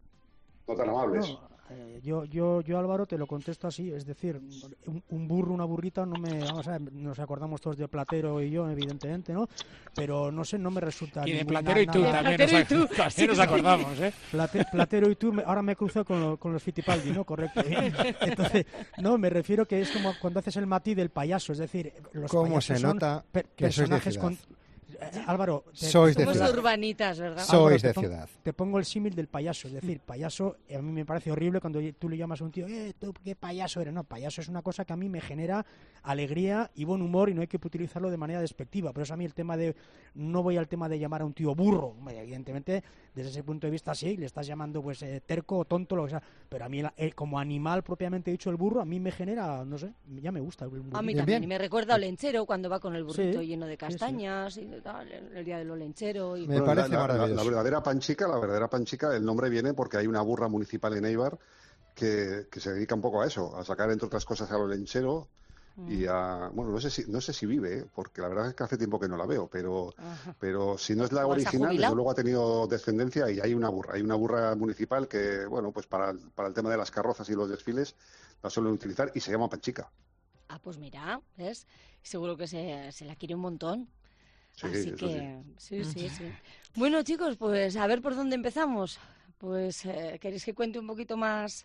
no tan amables. No, eh, yo, yo, yo Álvaro te lo contesto así, es decir, un, un burro, una burrita, no me, vamos a ver, nos acordamos todos de Platero y yo, evidentemente, ¿no? Pero no sé, no me resulta. Y de ninguna- Platero y tú nada- también, Platero nos, y tú. ac- también nos Sí. acordamos, ¿eh? Plate- Platero y tú, me- ahora me he cruzado con, lo- con los Fittipaldi, ¿no? Correcto. Entonces, no, me refiero que es como cuando haces el matiz del payaso, es decir, los ¿Cómo payasos se son nota per- que sois de personajes ciudad? con... Eh, Álvaro, te- Sois de Somos ciudad. urbanitas, ¿verdad? Sois Álvaro, de te pon- ciudad. Te pongo el símil del payaso, es decir, payaso, eh, a mí me parece horrible cuando tú le llamas a un tío, eh, tú qué payaso eres. No, payaso es una cosa que a mí me genera alegría y buen humor y no hay que utilizarlo de manera despectiva. Pero es a mí el tema de, no voy al tema de llamar a un tío burro. Hombre, evidentemente, desde ese punto de vista sí, le estás llamando pues eh, terco o tonto, lo que sea. Pero a mí, el- el- como animal propiamente dicho el burro, a mí me genera, no sé, ya me gusta el burro. A mí Bien, también, bien. y me recuerda a Olenchero cuando va con el burrito Sí, lleno de sí, sí. castañas y de tal, el, el día del Olenchero. Y... Me Bueno, parece la, la- la- maravilloso. la verdadera Panchica, la verdadera Panchica, el nombre viene porque hay una burra municipal en Eibar que, que se dedica un poco a eso, a sacar entre otras cosas al olenchero y a, bueno, no sé si no sé si vive, ¿eh? Porque la verdad es que hace tiempo que no la veo, pero Ajá. pero si no es la ¿O se ha original, jubilado? desde luego ha tenido descendencia y hay una burra, hay una burra municipal que, bueno, pues para, el- para el tema de las carrozas y los desfiles la suelen utilizar y se llama Panchica. Ah, pues mira, ¿ves? Seguro que se, se la quiere un montón. Sí, Así eso que, sí, sí, sí. Bueno, chicos, pues a ver por dónde empezamos. Pues, eh, ¿queréis que cuente un poquito más?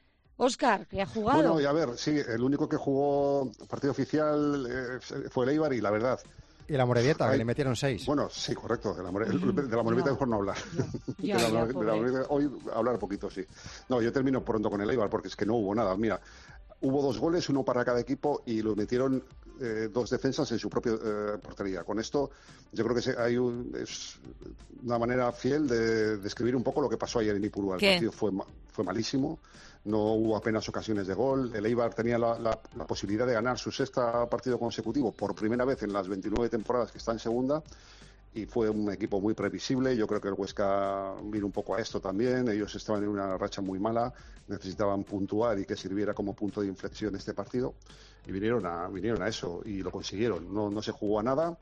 Óscar, que ha jugado. Bueno, y a ver, sí, el único que jugó partido oficial eh, fue el Eibar y la verdad. Y la Morevieta, que Ay, le metieron seis. Bueno, sí, correcto. De la, more- de la Morevieta Ya. mejor no hablar. Ya, de la, ya, More- de la pobre. Morevieta, hoy hablar poquito, sí. No, yo termino pronto con el Eibar porque es que no hubo nada. Mira, hubo dos goles, uno para cada equipo y lo metieron eh, dos defensas en su propia eh, portería. Con esto, yo creo que se- hay un- es una manera fiel de describir un poco lo que pasó ayer en Ipurúa. El ¿Qué? partido fue, ma- fue malísimo. No hubo apenas ocasiones de gol. El Eibar tenía la, la- la posibilidad de ganar su sexta partido consecutivo por primera vez en las veintinueve temporadas que está en segunda y fue un equipo muy previsible. Yo creo que el Huesca vino un poco a esto también. Ellos estaban en una racha muy mala, necesitaban puntuar y que sirviera como punto de inflexión este partido y vinieron a vinieron a eso y lo consiguieron. No, no se jugó a nada.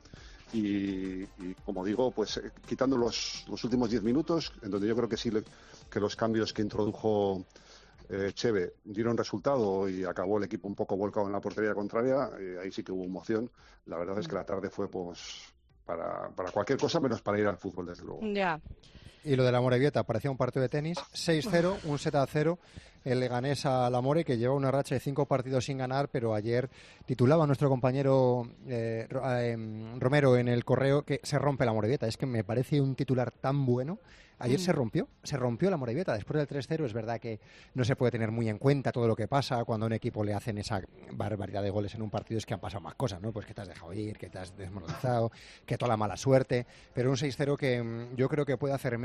Y, y, como digo, pues eh, quitando los, los últimos diez minutos, en donde yo creo que sí le- que los cambios que introdujo eh, Cheve dieron resultado y acabó el equipo un poco volcado en la portería contraria, eh, ahí sí que hubo emoción. La verdad es que la tarde fue pues para, para cualquier cosa menos para ir al fútbol, desde luego. Ya. Y lo de la Morevieta parecía un partido de tenis. seis cero, un set a cero. El Leganés a la More, que lleva una racha de cinco partidos sin ganar, pero ayer titulaba nuestro compañero eh, Ro- eh, Romero en el correo que se rompe la Morevieta. Es que me parece un titular tan bueno. Ayer Mm. se rompió, se rompió la Morevieta. Después del tres cero es verdad que no se puede tener muy en cuenta todo lo que pasa cuando a un equipo le hacen esa barbaridad de goles en un partido. Es que han pasado más cosas, ¿no? Pues que te has dejado ir, que te has desmoralizado, que toda la mala suerte. Pero un seis cero que mm, yo creo que puede hacer mella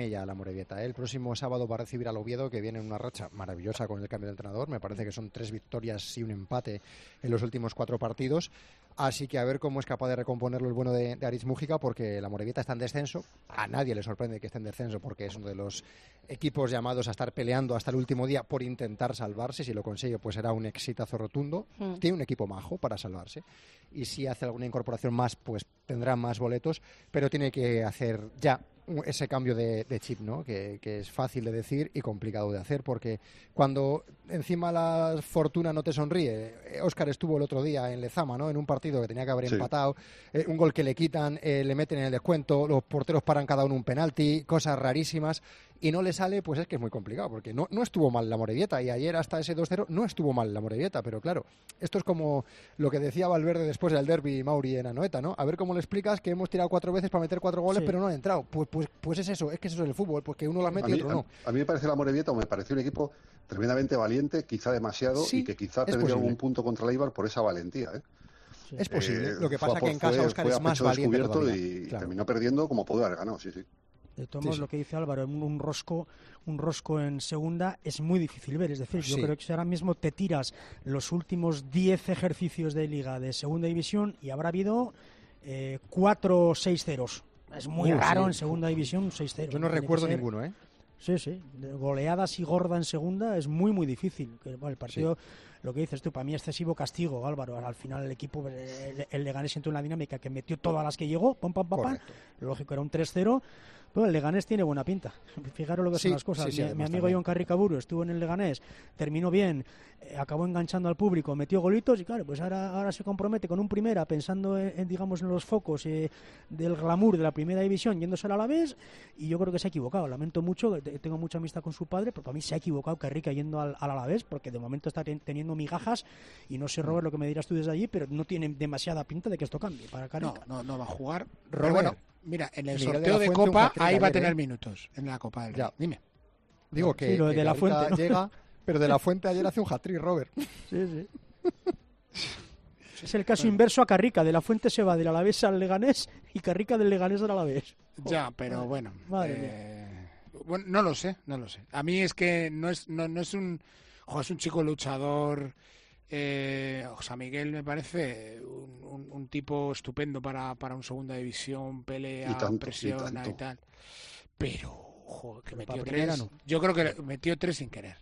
ella la Amorebieta, ¿eh? El próximo sábado va a recibir al Oviedo, que viene en una racha maravillosa con el cambio de entrenador. Me parece que son tres victorias y un empate en los últimos cuatro partidos. Así que a ver cómo es capaz de recomponerlo el bueno de, de Aritz Mújica, porque la Amorebieta está en descenso. A nadie le sorprende que esté en descenso, porque es uno de los equipos llamados a estar peleando hasta el último día por intentar salvarse. Si lo consigue, pues será un exitazo rotundo. Mm. Tiene un equipo majo para salvarse. Y si hace alguna incorporación más, pues tendrá más boletos. Pero tiene que hacer ya ese cambio de, de chip, ¿no? Que, que es fácil de decir y complicado de hacer, porque cuando encima la fortuna no te sonríe, Óscar estuvo el otro día en Lezama, ¿no? En un partido que tenía que haber sí. empatado, eh, un gol que le quitan, eh, le meten en el descuento, los porteros paran cada uno un penalti, cosas rarísimas, y no le sale, pues es que es muy complicado, porque no, no estuvo mal la Amorebieta, y ayer hasta ese dos cero no estuvo mal la Amorebieta, pero claro, esto es como lo que decía Valverde después del derbi Mauri en Anoeta, ¿no? A ver cómo le explicas que hemos tirado cuatro veces para meter cuatro goles, sí. pero no han entrado. Pues, pues, pues es eso, es que eso es el fútbol, pues que uno las mete y otro no. A, a mí me parece la Amorebieta, o me pareció un equipo tremendamente valiente, quizá demasiado, sí, y que quizá tendría algún punto contra el Eibar por esa valentía, ¿eh? Sí. Es posible, eh, lo que pasa que en casa Óscar es más valiente todavía. Y claro. terminó perdiendo como pudo haber ganado, sí, sí. De todos modos, sí, sí. lo que dice Álvaro, un, un rosco un rosco en segunda es muy difícil ver. Es decir, yo sí. creo que si ahora mismo te tiras los últimos diez ejercicios de liga de segunda división y habrá habido eh, cuatro seis ceros. Es muy uh, raro sí. en segunda división un seis cero. Yo no recuerdo ninguno, ¿eh? Sí, sí. De goleadas y gorda en segunda es muy, muy difícil. Que, bueno, el partido, sí. lo que dices tú, para mí excesivo castigo, Álvaro. Al final el equipo, el, el Leganés entró en la dinámica que metió todas las que llegó, pam, pam, pam, pam. Lógico, era un tres cero. Bueno, el Leganés tiene buena pinta. Fijaros lo que sí, son las cosas. Sí, sí, mi, mi amigo John Carricaburu estuvo en el Leganés, terminó bien, eh, acabó enganchando al público, metió golitos y claro, pues ahora, ahora se compromete con un primera, pensando en, en digamos, en los focos eh, del glamour de la primera división, yéndose al Alavés, y yo creo que se ha equivocado. Lamento mucho, tengo mucha amistad con su padre, pero para mí se ha equivocado Carrica yendo al, al Alavés, porque de momento está ten, teniendo migajas, y no sé, Robert, lo que me dirás tú desde allí, pero no tiene demasiada pinta de que esto cambie para Carrica. No, no, no va a jugar. Pero bueno, mira, en el sorteo de, de Copa ahí va a tener minutos en la Copa del Rey. Dime. Digo que, sí, lo de, que la Fuente ¿no? llega, pero de la Fuente ayer hace un hat-trick, Robert. Sí, sí. Es el caso bueno. inverso a Carrica. De la Fuente se va del Alavés al Leganés y Carrica del Leganés al Alavés. Oh, ya, pero madre, bueno. Madre eh, bueno, no lo sé, no lo sé. A mí es que no es no, no es un jo, es un chico luchador. Eh, José Miguel me parece un, un, un tipo estupendo para, para un segunda división, pelea, y tanto, presiona y, y tal. Pero, ojo, que metió tres. No. Yo creo que metió tres sin querer.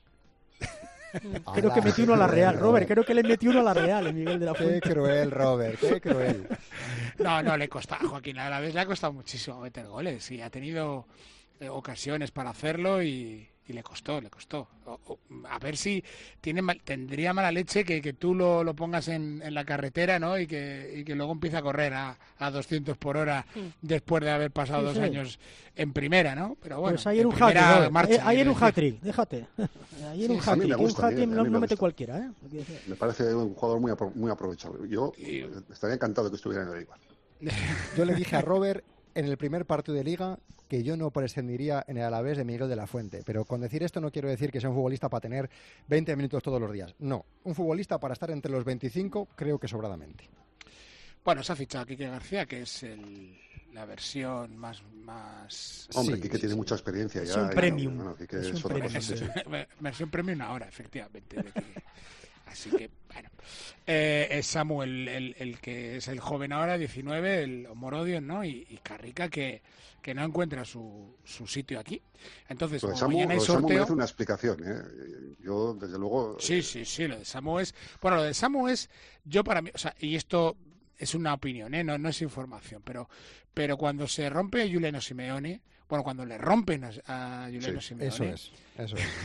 Creo que metió uno a la Real, Robert. Creo que le metió uno a la Real, el Miguel de la Fuente. Qué cruel, Robert, qué cruel. No, no, le costó a Joaquín, a la vez le ha costado muchísimo meter goles. Y ha tenido eh, ocasiones para hacerlo y. Y le costó, le costó. O, o, a ver si tiene mal, tendría mala leche que, que tú lo, lo pongas en, en la carretera, ¿no? Y que, y que luego empiece a correr a, a doscientos por hora sí. después de haber pasado sí, dos sí. años en primera, ¿no? Pero bueno, pues ayer un hat-trick, ayer un hat-trick, déjate. Ayer un hat-trick, un hat-trick no, no mete cualquiera, ¿eh? Me parece un jugador muy, apro muy aprovechable. Yo y... estaría encantado de que estuviera en el Eibar. Yo le dije a Robert en el primer partido de Liga que yo no prescindiría en el Alavés de Miguel de la Fuente. Pero con decir esto no quiero decir que sea un futbolista para tener veinte minutos todos los días. No, un futbolista para estar entre los veinticinco creo que sobradamente. Bueno, se ha fichado a Quique García, que es el, la versión más... más... Hombre, sí, Quique sí, tiene sí. mucha experiencia. Es ya, un premium. No, no, es, es, es un premium. Cosa, sí, sí. Versión premium ahora, efectivamente. De Así que, bueno, eh, es Samuel el, el que es el joven ahora, diecinueve, el Morodios, ¿no? Y, y Carrica que, que no encuentra su, su sitio aquí. Entonces, lo de como Samu, mañana hay lo de sorteo... Samu merece una explicación, ¿eh? Yo, desde luego... Sí, sí, sí, lo de Samu es... Bueno, lo de Samu es, yo para mí, o sea, y esto es una opinión, ¿eh? No, no es información, pero, pero cuando se rompe Giuliano Simeone, bueno, cuando le rompen a, a Giuliano sí, Simeone... Eso es, eso es.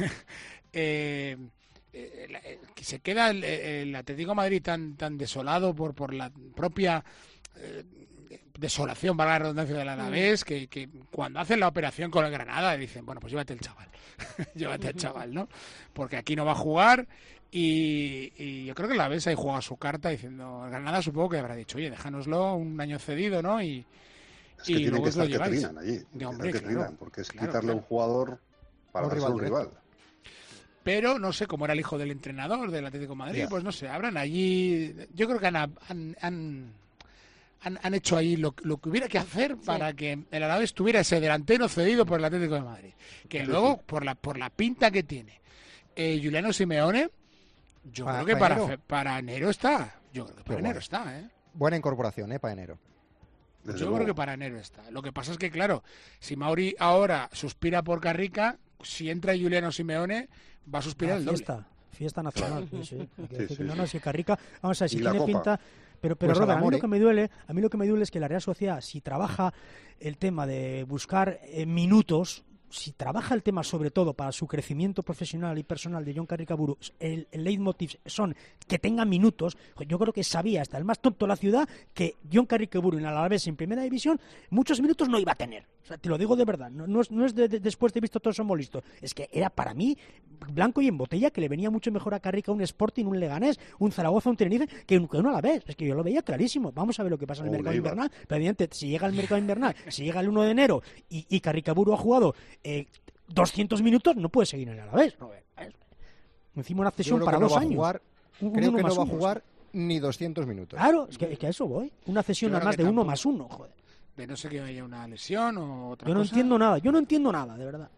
eh... Eh, eh, que se queda el, el Atlético de Madrid tan tan desolado por por la propia eh, desolación, valga la redundancia, del Alavés, que, que cuando hacen la operación con el Granada dicen, bueno, pues llévate el chaval, llévate al chaval, ¿no? Porque aquí no va a jugar y, y yo creo que el Alavés ahí juega su carta diciendo, el Granada supongo que habrá dicho, oye, déjanoslo un año cedido, ¿no? Y, es que y tienen que estar que trinan allí, de hombre, que trinan, claro, porque es claro, quitarle claro. un jugador para un rival, un rival. Pero no sé cómo era el hijo del entrenador del Atlético de Madrid, yeah. pues no sé, habrán allí, yo creo que han, han, han, han, han hecho ahí lo, lo que hubiera que hacer para sí. que el Alavés tuviera ese delantero cedido por el Atlético de Madrid. Que sí, luego, sí. por la por la pinta que tiene eh, Juliano Simeone, yo para, creo que para, para, para enero está. Yo creo que para Qué enero bueno. está, ¿eh? Buena incorporación, ¿eh? Para enero. Desde yo luego. creo que para enero está. Lo que pasa es que, claro, si Mauri ahora suspira por Carrica, si entra Juliano Simeone, va a suspirar ah, el fiesta, doble. Fiesta nacional. sí, sí. Sí, sí, no, sí. no, si Carrica, vamos a ver, si y tiene pinta... Pero, pero pues Roda, a mí lo que me duele, a mí lo que me duele es que la Real Sociedad, si trabaja el tema de buscar eh, minutos, si trabaja el tema sobre todo para su crecimiento profesional y personal de Jon Carricaburu, el, el leitmotiv son que tenga minutos, yo creo que sabía hasta el más tonto de la ciudad que Jon Carricaburu en Alavés en primera división muchos minutos no iba a tener. O sea, te lo digo de verdad, no, no es, no es de, de, después de visto todos somos listos, es que era para mí blanco y en botella que le venía mucho mejor a Carrica un Sporting, un Leganés, un Zaragoza, un Tenerife, que un, que un Alavés. Es que yo lo veía clarísimo. Vamos a ver lo que pasa en el oh, mercado Leiva. invernal, pero evidentemente, si llega el mercado invernal, si llega el uno de enero y, y Carricaburu ha jugado eh, doscientos minutos, no puede seguir en el Alavés. No, encima una cesión para no dos años. Jugar, un, creo que no va uno, a jugar ni doscientos minutos. Claro, es que, es que a eso voy. Una cesión además de uno más uno, joder. De no sé que haya una lesión o otra Yo no cosa. entiendo nada, yo no entiendo nada, de verdad.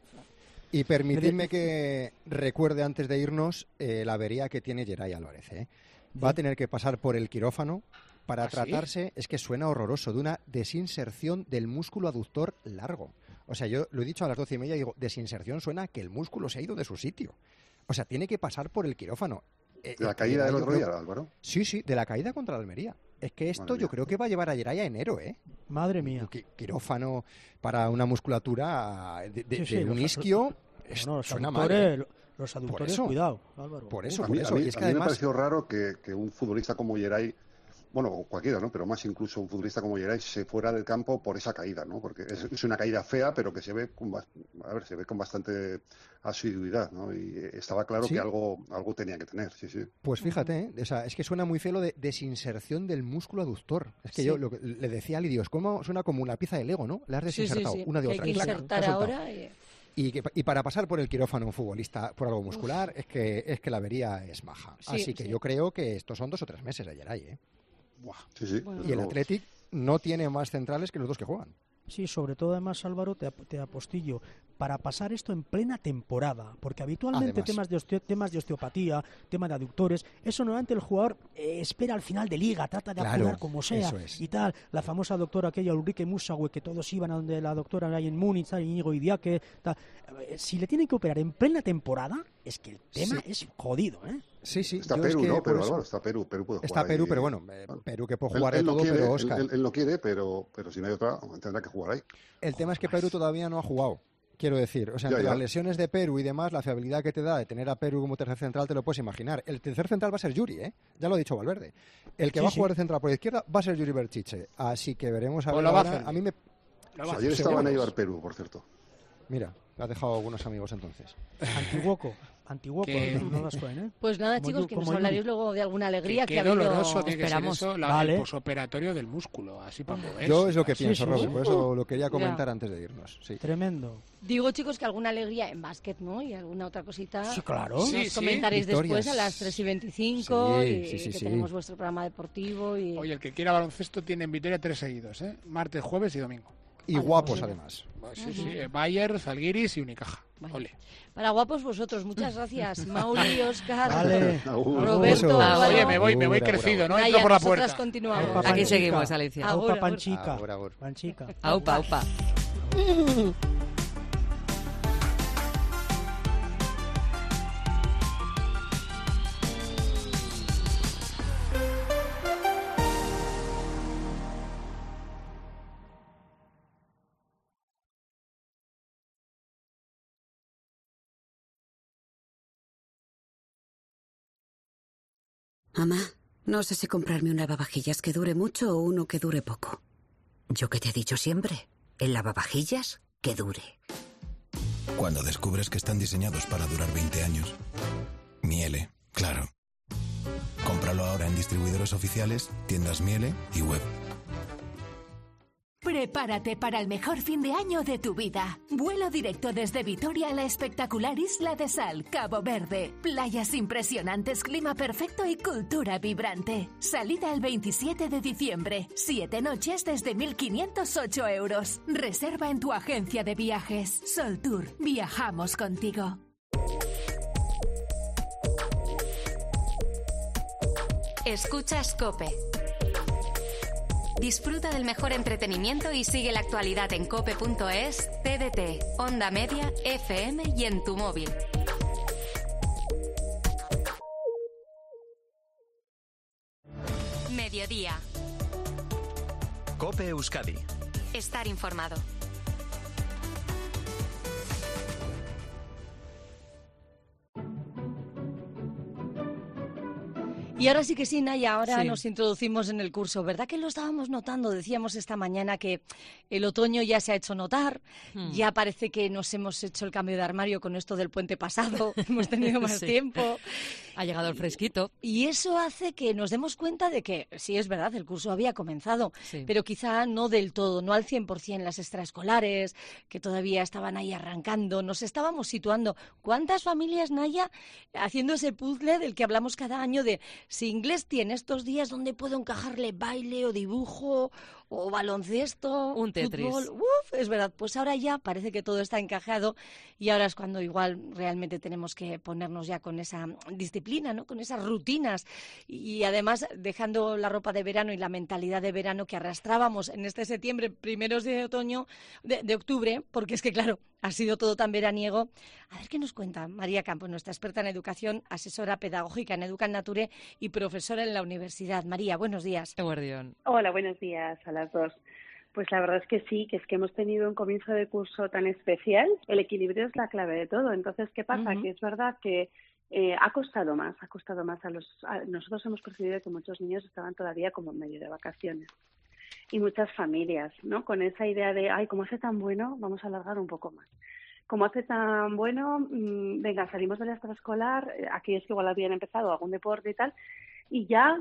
Y permitidme que recuerde antes de irnos eh, la avería que tiene Geray Álvarez. ¿eh? Va a tener que pasar por el quirófano para ¿Ah, tratarse, sí? es que suena horroroso, de una desinserción del músculo aductor largo. O sea, yo lo he dicho a las doce y media, digo, desinserción suena que el músculo se ha ido de su sitio. O sea, tiene que pasar por el quirófano. ¿De la caída del otro día, Álvaro? Sí, sí, de la caída contra la Almería. Es que esto yo creo que va a llevar a Geray a enero, ¿eh? Madre mía. Qu quirófano para una musculatura de, de, sí, sí, de un isquio no, no, suena mal. ¿eh? Los aductores, cuidado, Álvaro. Por eso, a por mí, eso. A mí, y es que a mí además... me pareció raro que, que un futbolista como Geray, bueno, cualquiera, ¿no? Pero más incluso un futbolista como Geray se fuera del campo por esa caída, ¿no? Porque es, es una caída fea, pero que se ve con, a ver, se ve con bastante asiduidad, ¿no? Y estaba claro ¿Sí? que algo algo tenía que tener, sí, sí. Pues fíjate, ¿eh? O sea, es que suena muy feo lo de desinserción del músculo aductor. Es que sí. yo lo que le decía a Lidio, es como suena como una pieza de Lego, ¿no? La has desinsertado, sí, sí, sí. una de que otra. Hay que insertar ahora y... Y, que, y para pasar por el quirófano un futbolista por algo muscular es que es que la avería es maja. Sí, Así que sí. yo creo que estos son dos o tres meses de Geray, ¿eh? Buah. Sí, sí. Bueno. Y el Athletic no tiene más centrales que los dos que juegan. Sí, sobre todo además, Álvaro, te, te apostillo, para pasar esto en plena temporada, porque habitualmente temas de, osteo, temas de osteopatía, temas de aductores, eso normalmente el jugador eh, espera al final de liga, trata de claro, apurar como sea es. y tal. La famosa doctora aquella Ulrike Musawe, que todos iban a donde la doctora hay en Múnich, tal, Íñigo Idiaque, tal. Si le tienen que operar en plena temporada, es que el tema sí. es jodido, ¿eh? Sí, sí. Está yo Perú, es que ¿no? Pero eso... Álvaro, está Perú. Perú puede jugar está Perú, ahí, pero bueno, eh, Perú que puede jugar él, él de todo, quiere, pero Oscar... Él, él, él no quiere, pero, pero si no hay otra, tendrá que jugar ahí. El tema es que Perú todavía no ha jugado. Quiero decir, o sea, ya, entre ya. las lesiones de Perú y demás, la fiabilidad que te da de tener a Perú como tercer central, te lo puedes imaginar. El tercer central va a ser Yuri, ¿eh? Ya lo ha dicho Valverde. El que sí, va a sí. jugar de central por la izquierda va a ser Yuri Berchiche. Así que veremos a pues ver lo ahora. va a, a mí me... O sea, ayer estaba en Eibar Perú, por cierto. Mira, le has dejado algunos amigos entonces. Antiguoco. Antiguoco, que... no las suena, ¿eh? Pues nada, como chicos, yo, que nos hablaréis luego de alguna alegría que, que, que ha habido. doloroso tiene Esperamos. que ser eso, la, vale. el posoperatorio del músculo, así para moverse. Yo es lo que Sí, pienso, sí, Rob, sí. por eso lo quería comentar Ya. antes de irnos. Sí. Tremendo. Digo, chicos, que alguna alegría en básquet, ¿no? Y alguna otra cosita. Sí, claro. Nos Sí, sí. comentaréis Victorias. después a las tres y veinticinco Sí, y sí, sí, que sí. tenemos vuestro programa deportivo. Y... Oye, el que quiera baloncesto tiene en Vitoria tres seguidos, ¿eh? Martes, jueves y domingo. Y Vale, guapos, pues, además. Pues sí, sí. Bayer, Zalgiris y Unicaja. Vale. Ole. Para guapos vosotros, muchas gracias. Mauri, Oscar, Vale. Roberto, Besos. Álvaro. Oye, me voy, me voy Agur, crecido, ¿no? Naya, Entro por la nosotras puerta. continuamos. Aupa, Aquí Panchica. seguimos, Alicia. Agur, Aupa, agur. Panchica. Agur, agur. Panchica. Aupa, aupa. Mamá, no sé si comprarme un lavavajillas que dure mucho o uno que dure poco. ¿Yo qué te he dicho siempre? El lavavajillas que dure. Cuando descubres que están diseñados para durar veinte años. Miele, claro. Cómpralo ahora en distribuidores oficiales, tiendas Miele y web. Prepárate para el mejor fin de año de tu vida. Vuelo directo desde Vitoria a la espectacular Isla de Sal, Cabo Verde. Playas impresionantes, clima perfecto y cultura vibrante. Salida el veintisiete de diciembre. Siete noches desde mil quinientos ocho euros. Reserva en tu agencia de viajes. Sol Tour. Viajamos contigo. Escuchas COPE. Disfruta del mejor entretenimiento y sigue la actualidad en cope punto es, T D T, Onda Media, F M y en tu móvil. Mediodía. COPE Euskadi. Estar informado. Y ahora sí que sí, Naya, ahora Sí. nos introducimos en el curso. ¿Verdad que lo estábamos notando? Decíamos esta mañana que el otoño ya se ha hecho notar, Hmm. ya parece que nos hemos hecho el cambio de armario con esto del puente pasado, hemos tenido más Sí. tiempo. Ha llegado el fresquito. Y eso hace que nos demos cuenta de que, sí, es verdad, el curso había comenzado, Sí. pero quizá no del todo, no al cien por cien las extraescolares, que todavía estaban ahí arrancando, nos estábamos situando. ¿Cuántas familias, Naya, haciendo ese puzzle del que hablamos cada año de si inglés tiene estos días donde puedo encajarle baile o dibujo o baloncesto, Un Tetris. fútbol? Uf, es verdad, pues ahora ya parece que todo está encajado y ahora es cuando igual realmente tenemos que ponernos ya con esa disciplina, ¿no? Con esas rutinas y además dejando la ropa de verano y la mentalidad de verano que arrastrábamos en este septiembre, primeros de otoño, de, de octubre, porque es que claro, ha sido todo tan veraniego. A ver qué nos cuenta María Campos, nuestra experta en educación, asesora pedagógica en Educan Nature y profesora en la universidad. María, buenos días. Guardión. Hola, buenos días a las dos. Pues la verdad es que sí, que es que hemos tenido un comienzo de curso tan especial. El equilibrio es la clave de todo. Entonces, ¿qué pasa? Ujú. Que es verdad que eh, ha costado más, ha costado más a los... a- nosotros hemos percibido que muchos niños estaban todavía como en medio de vacaciones. Y muchas familias, ¿no? Con esa idea de, ay, como hace tan bueno, vamos a alargar un poco más. Como hace tan bueno, mmm, venga, salimos de la extraescolar, eh, aquellos que igual habían empezado algún deporte y tal, y ya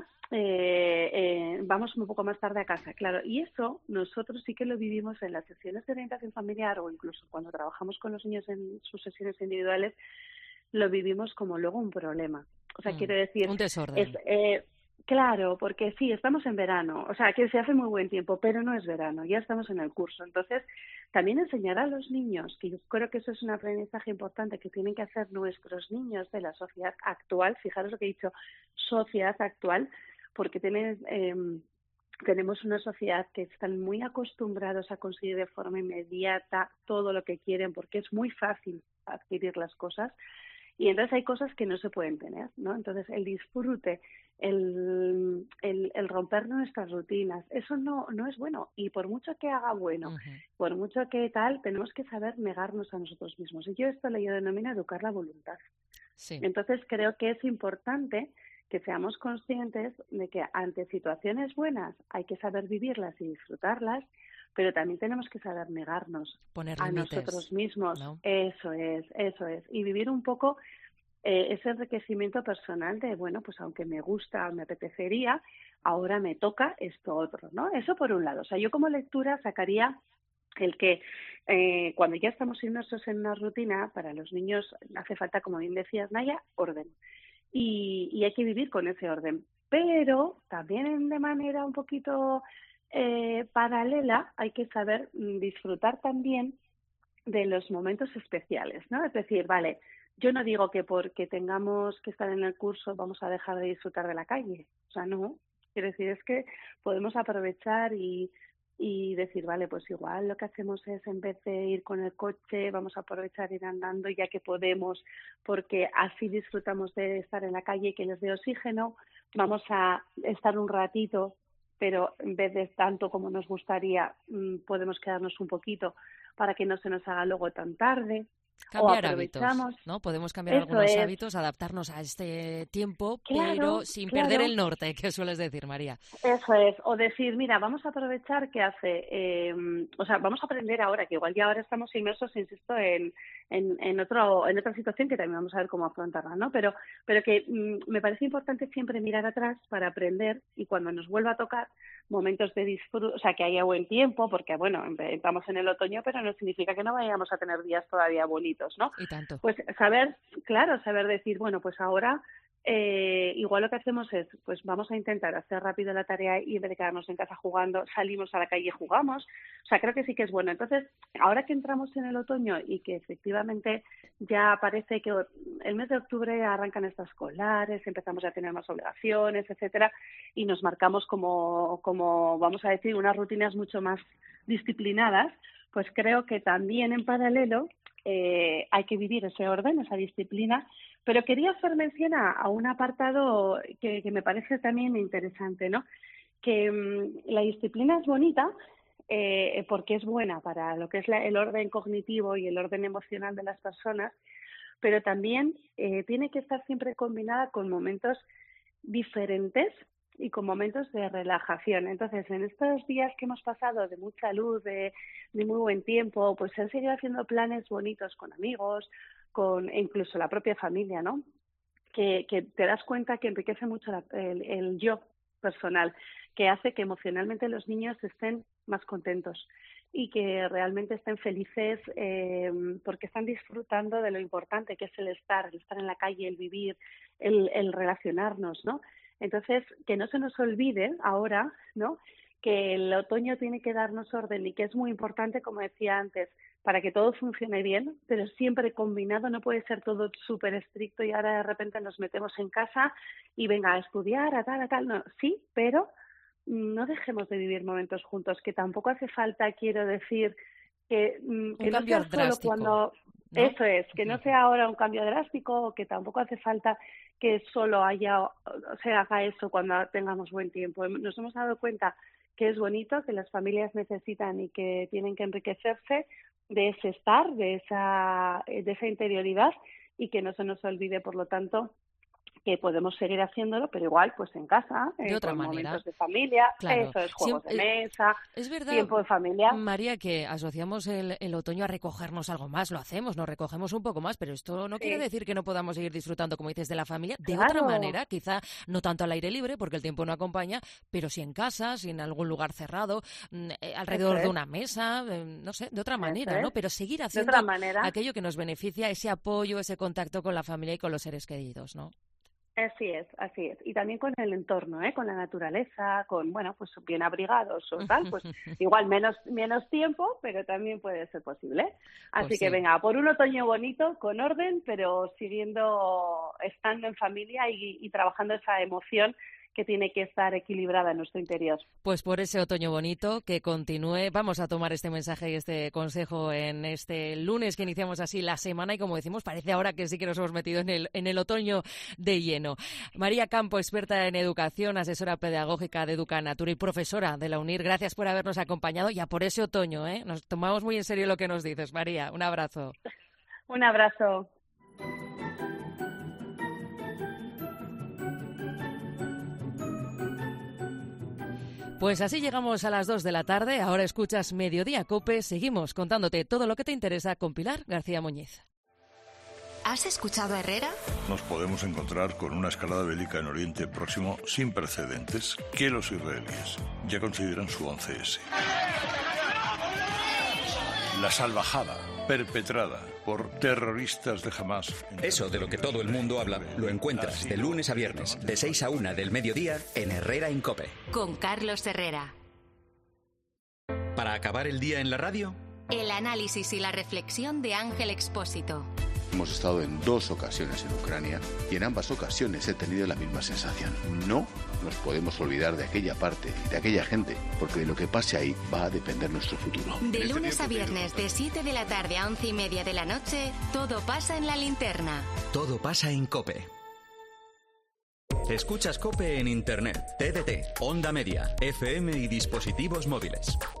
eh, eh, vamos un poco más tarde a casa, claro. Y eso nosotros sí que lo vivimos en las sesiones de orientación familiar o incluso cuando trabajamos con los niños en sus sesiones individuales, lo vivimos como luego un problema. O sea, Mm, quiero decir, un desorden. es, eh, claro, porque sí, estamos en verano, o sea, que se hace muy buen tiempo, pero no es verano, ya estamos en el curso. Entonces, también enseñar a los niños, que yo creo que eso es un aprendizaje importante que tienen que hacer nuestros niños de la sociedad actual, fijaros lo que he dicho, sociedad actual, porque tienen, eh, tenemos una sociedad que están muy acostumbrados a conseguir de forma inmediata todo lo que quieren, porque es muy fácil adquirir las cosas. Y entonces hay cosas que no se pueden tener, ¿no? Entonces el disfrute, el, el, el romper nuestras rutinas, eso no, no es bueno. Y por mucho que haga bueno, Ujú. por mucho que tal, tenemos que saber negarnos a nosotros mismos. Y yo esto lo yo denomino educar la voluntad. Sí. Entonces creo que es importante que seamos conscientes de que ante situaciones buenas hay que saber vivirlas y disfrutarlas, pero también tenemos que saber negarnos Poner a límites, nosotros mismos. ¿no? Eso es, eso es. Y vivir un poco eh, ese enriquecimiento personal de, bueno, pues aunque me gusta, me apetecería, ahora me toca esto otro, ¿no? Eso por un lado. O sea, yo como lectura sacaría el que eh, cuando ya estamos inmersos en una rutina, para los niños hace falta, como bien decías, Naya, orden. Y, y hay que vivir con ese orden. Pero también de manera un poquito eh, paralela hay que saber mm, disfrutar también de los momentos especiales, ¿no? Es decir, vale, yo no digo que porque tengamos que estar en el curso vamos a dejar de disfrutar de la calle. O sea, no. Quiero decir, es que podemos aprovechar y, y decir, vale, pues igual lo que hacemos es, en vez de ir con el coche, vamos a aprovechar ir andando ya que podemos, porque así disfrutamos de estar en la calle y que les dé oxígeno. Vamos a estar un ratito, pero en vez de tanto como nos gustaría, podemos quedarnos un poquito para que no se nos haga luego tan tarde. Cambiar o aprovechamos... hábitos, ¿no? Podemos cambiar Eso algunos es. hábitos, adaptarnos a este tiempo, Claro, pero sin claro. perder el norte, que sueles decir, María. Eso es, o decir, mira, vamos a aprovechar que hace, eh, o sea, vamos a aprender ahora, que igual ya ahora estamos inmersos, insisto, en, en, en, otro, en otra situación que también vamos a ver cómo afrontarla, ¿no? Pero, pero que mm, me parece importante siempre mirar atrás para aprender y cuando nos vuelva a tocar momentos de disfrute, o sea, que haya buen tiempo, porque, bueno, estamos en el otoño, pero no significa que no vayamos a tener días todavía bonitos, ¿no? Y tanto. Pues saber, claro, saber decir, bueno, pues ahora eh, igual lo que hacemos es, pues vamos a intentar hacer rápido la tarea y en vez de quedarnos en casa jugando, salimos a la calle y jugamos. O sea, creo que sí que es bueno. Entonces, ahora que entramos en el otoño y que efectivamente ya parece que el mes de octubre arrancan estas escolares, empezamos a tener más obligaciones, etcétera, y nos marcamos como, como, vamos a decir, unas rutinas mucho más disciplinadas, pues creo que también en paralelo eh, hay que vivir ese orden, esa disciplina. Pero quería hacer mención a, a un apartado que, que me parece también interesante, ¿no? Que um, la disciplina es bonita eh, porque es buena para lo que es la, el orden cognitivo y el orden emocional de las personas, pero también eh, tiene que estar siempre combinada con momentos diferentes y con momentos de relajación. Entonces, en estos días que hemos pasado de mucha luz, de, de muy buen tiempo, pues se han seguido haciendo planes bonitos con amigos, con e incluso la propia familia, ¿no? Que, que te das cuenta que enriquece mucho la, el, el yo personal, que hace que emocionalmente los niños estén más contentos y que realmente estén felices eh, porque están disfrutando de lo importante que es el estar, el estar en la calle, el vivir, el, el relacionarnos, ¿no? Entonces, que no se nos olvide ahora, ¿no?, que el otoño tiene que darnos orden y que es muy importante, como decía antes, para que todo funcione bien, pero siempre combinado, no puede ser todo súper estricto y ahora de repente nos metemos en casa y venga a estudiar, a tal, a tal. No, sí, pero no dejemos de vivir momentos juntos, que tampoco hace falta, quiero decir, que, que no sea solo cuando... ¿no? Eso es, que no sea ahora un cambio drástico o que tampoco hace falta que solo haya, se haga eso cuando tengamos buen tiempo. Nos hemos dado cuenta que es bonito, que las familias necesitan y que tienen que enriquecerse de ese estar, de esa, de esa interioridad y que no se nos olvide, por lo tanto, que podemos seguir haciéndolo, pero igual pues en casa, de eh, otra con manera. Momentos de familia, Claro. eso es, juegos Siempre, de mesa, es verdad, tiempo de familia. María, que asociamos el, el otoño a recogernos algo más, lo hacemos, nos recogemos un poco más, pero esto no sí. quiere decir que no podamos seguir disfrutando, como dices, de la familia, de claro. otra manera, quizá no tanto al aire libre, porque el tiempo no acompaña, pero sí en casa, sí en algún lugar cerrado, eh, alrededor es. de una mesa, eh, no sé, de otra manera, es. ¿no? Pero seguir haciendo otra manera. aquello que nos beneficia, ese apoyo, ese contacto con la familia y con los seres queridos, ¿no? Así es, así es. Y también con el entorno, ¿eh? Con la naturaleza, con, bueno, pues bien abrigados o tal, pues igual menos menos tiempo, pero también puede ser posible. Así Pues que sí. venga, por un otoño bonito, con orden, pero siguiendo estando en familia y, y trabajando esa emoción que tiene que estar equilibrada en nuestro interior. Pues por ese otoño bonito, que continúe. Vamos a tomar este mensaje y este consejo en este lunes que iniciamos así la semana y, como decimos, parece ahora que sí que nos hemos metido en el, en el otoño de lleno. María Campo, experta en educación, asesora pedagógica de Educanatura y profesora de la UNIR, gracias por habernos acompañado ya por ese otoño, ¿eh? Nos tomamos muy en serio lo que nos dices, María. Un abrazo. Un abrazo. Pues así llegamos a las dos de la tarde. Ahora escuchas Mediodía COPE. Seguimos contándote todo lo que te interesa con Pilar García Muñiz. ¿Has escuchado a Herrera? Nos podemos encontrar con una escalada bélica en Oriente Próximo sin precedentes que los israelíes ya consideran su once ese. La salvajada perpetrada por terroristas de Hamás. Eso de lo que todo el mundo habla lo encuentras de lunes a viernes, de seis a una del mediodía en Herrera en COPE. Con Carlos Herrera. Para acabar el día en la radio, el análisis y la reflexión de Ángel Expósito. Hemos estado en dos ocasiones en Ucrania y en ambas ocasiones he tenido la misma sensación. No nos podemos olvidar de aquella parte, de aquella gente, porque de lo que pase ahí va a depender nuestro futuro. De lunes a viernes, de siete de la tarde a once y media de la noche, todo pasa en la linterna. Todo pasa en COPE. Escuchas COPE en Internet, T D T, Onda Media, F M y dispositivos móviles.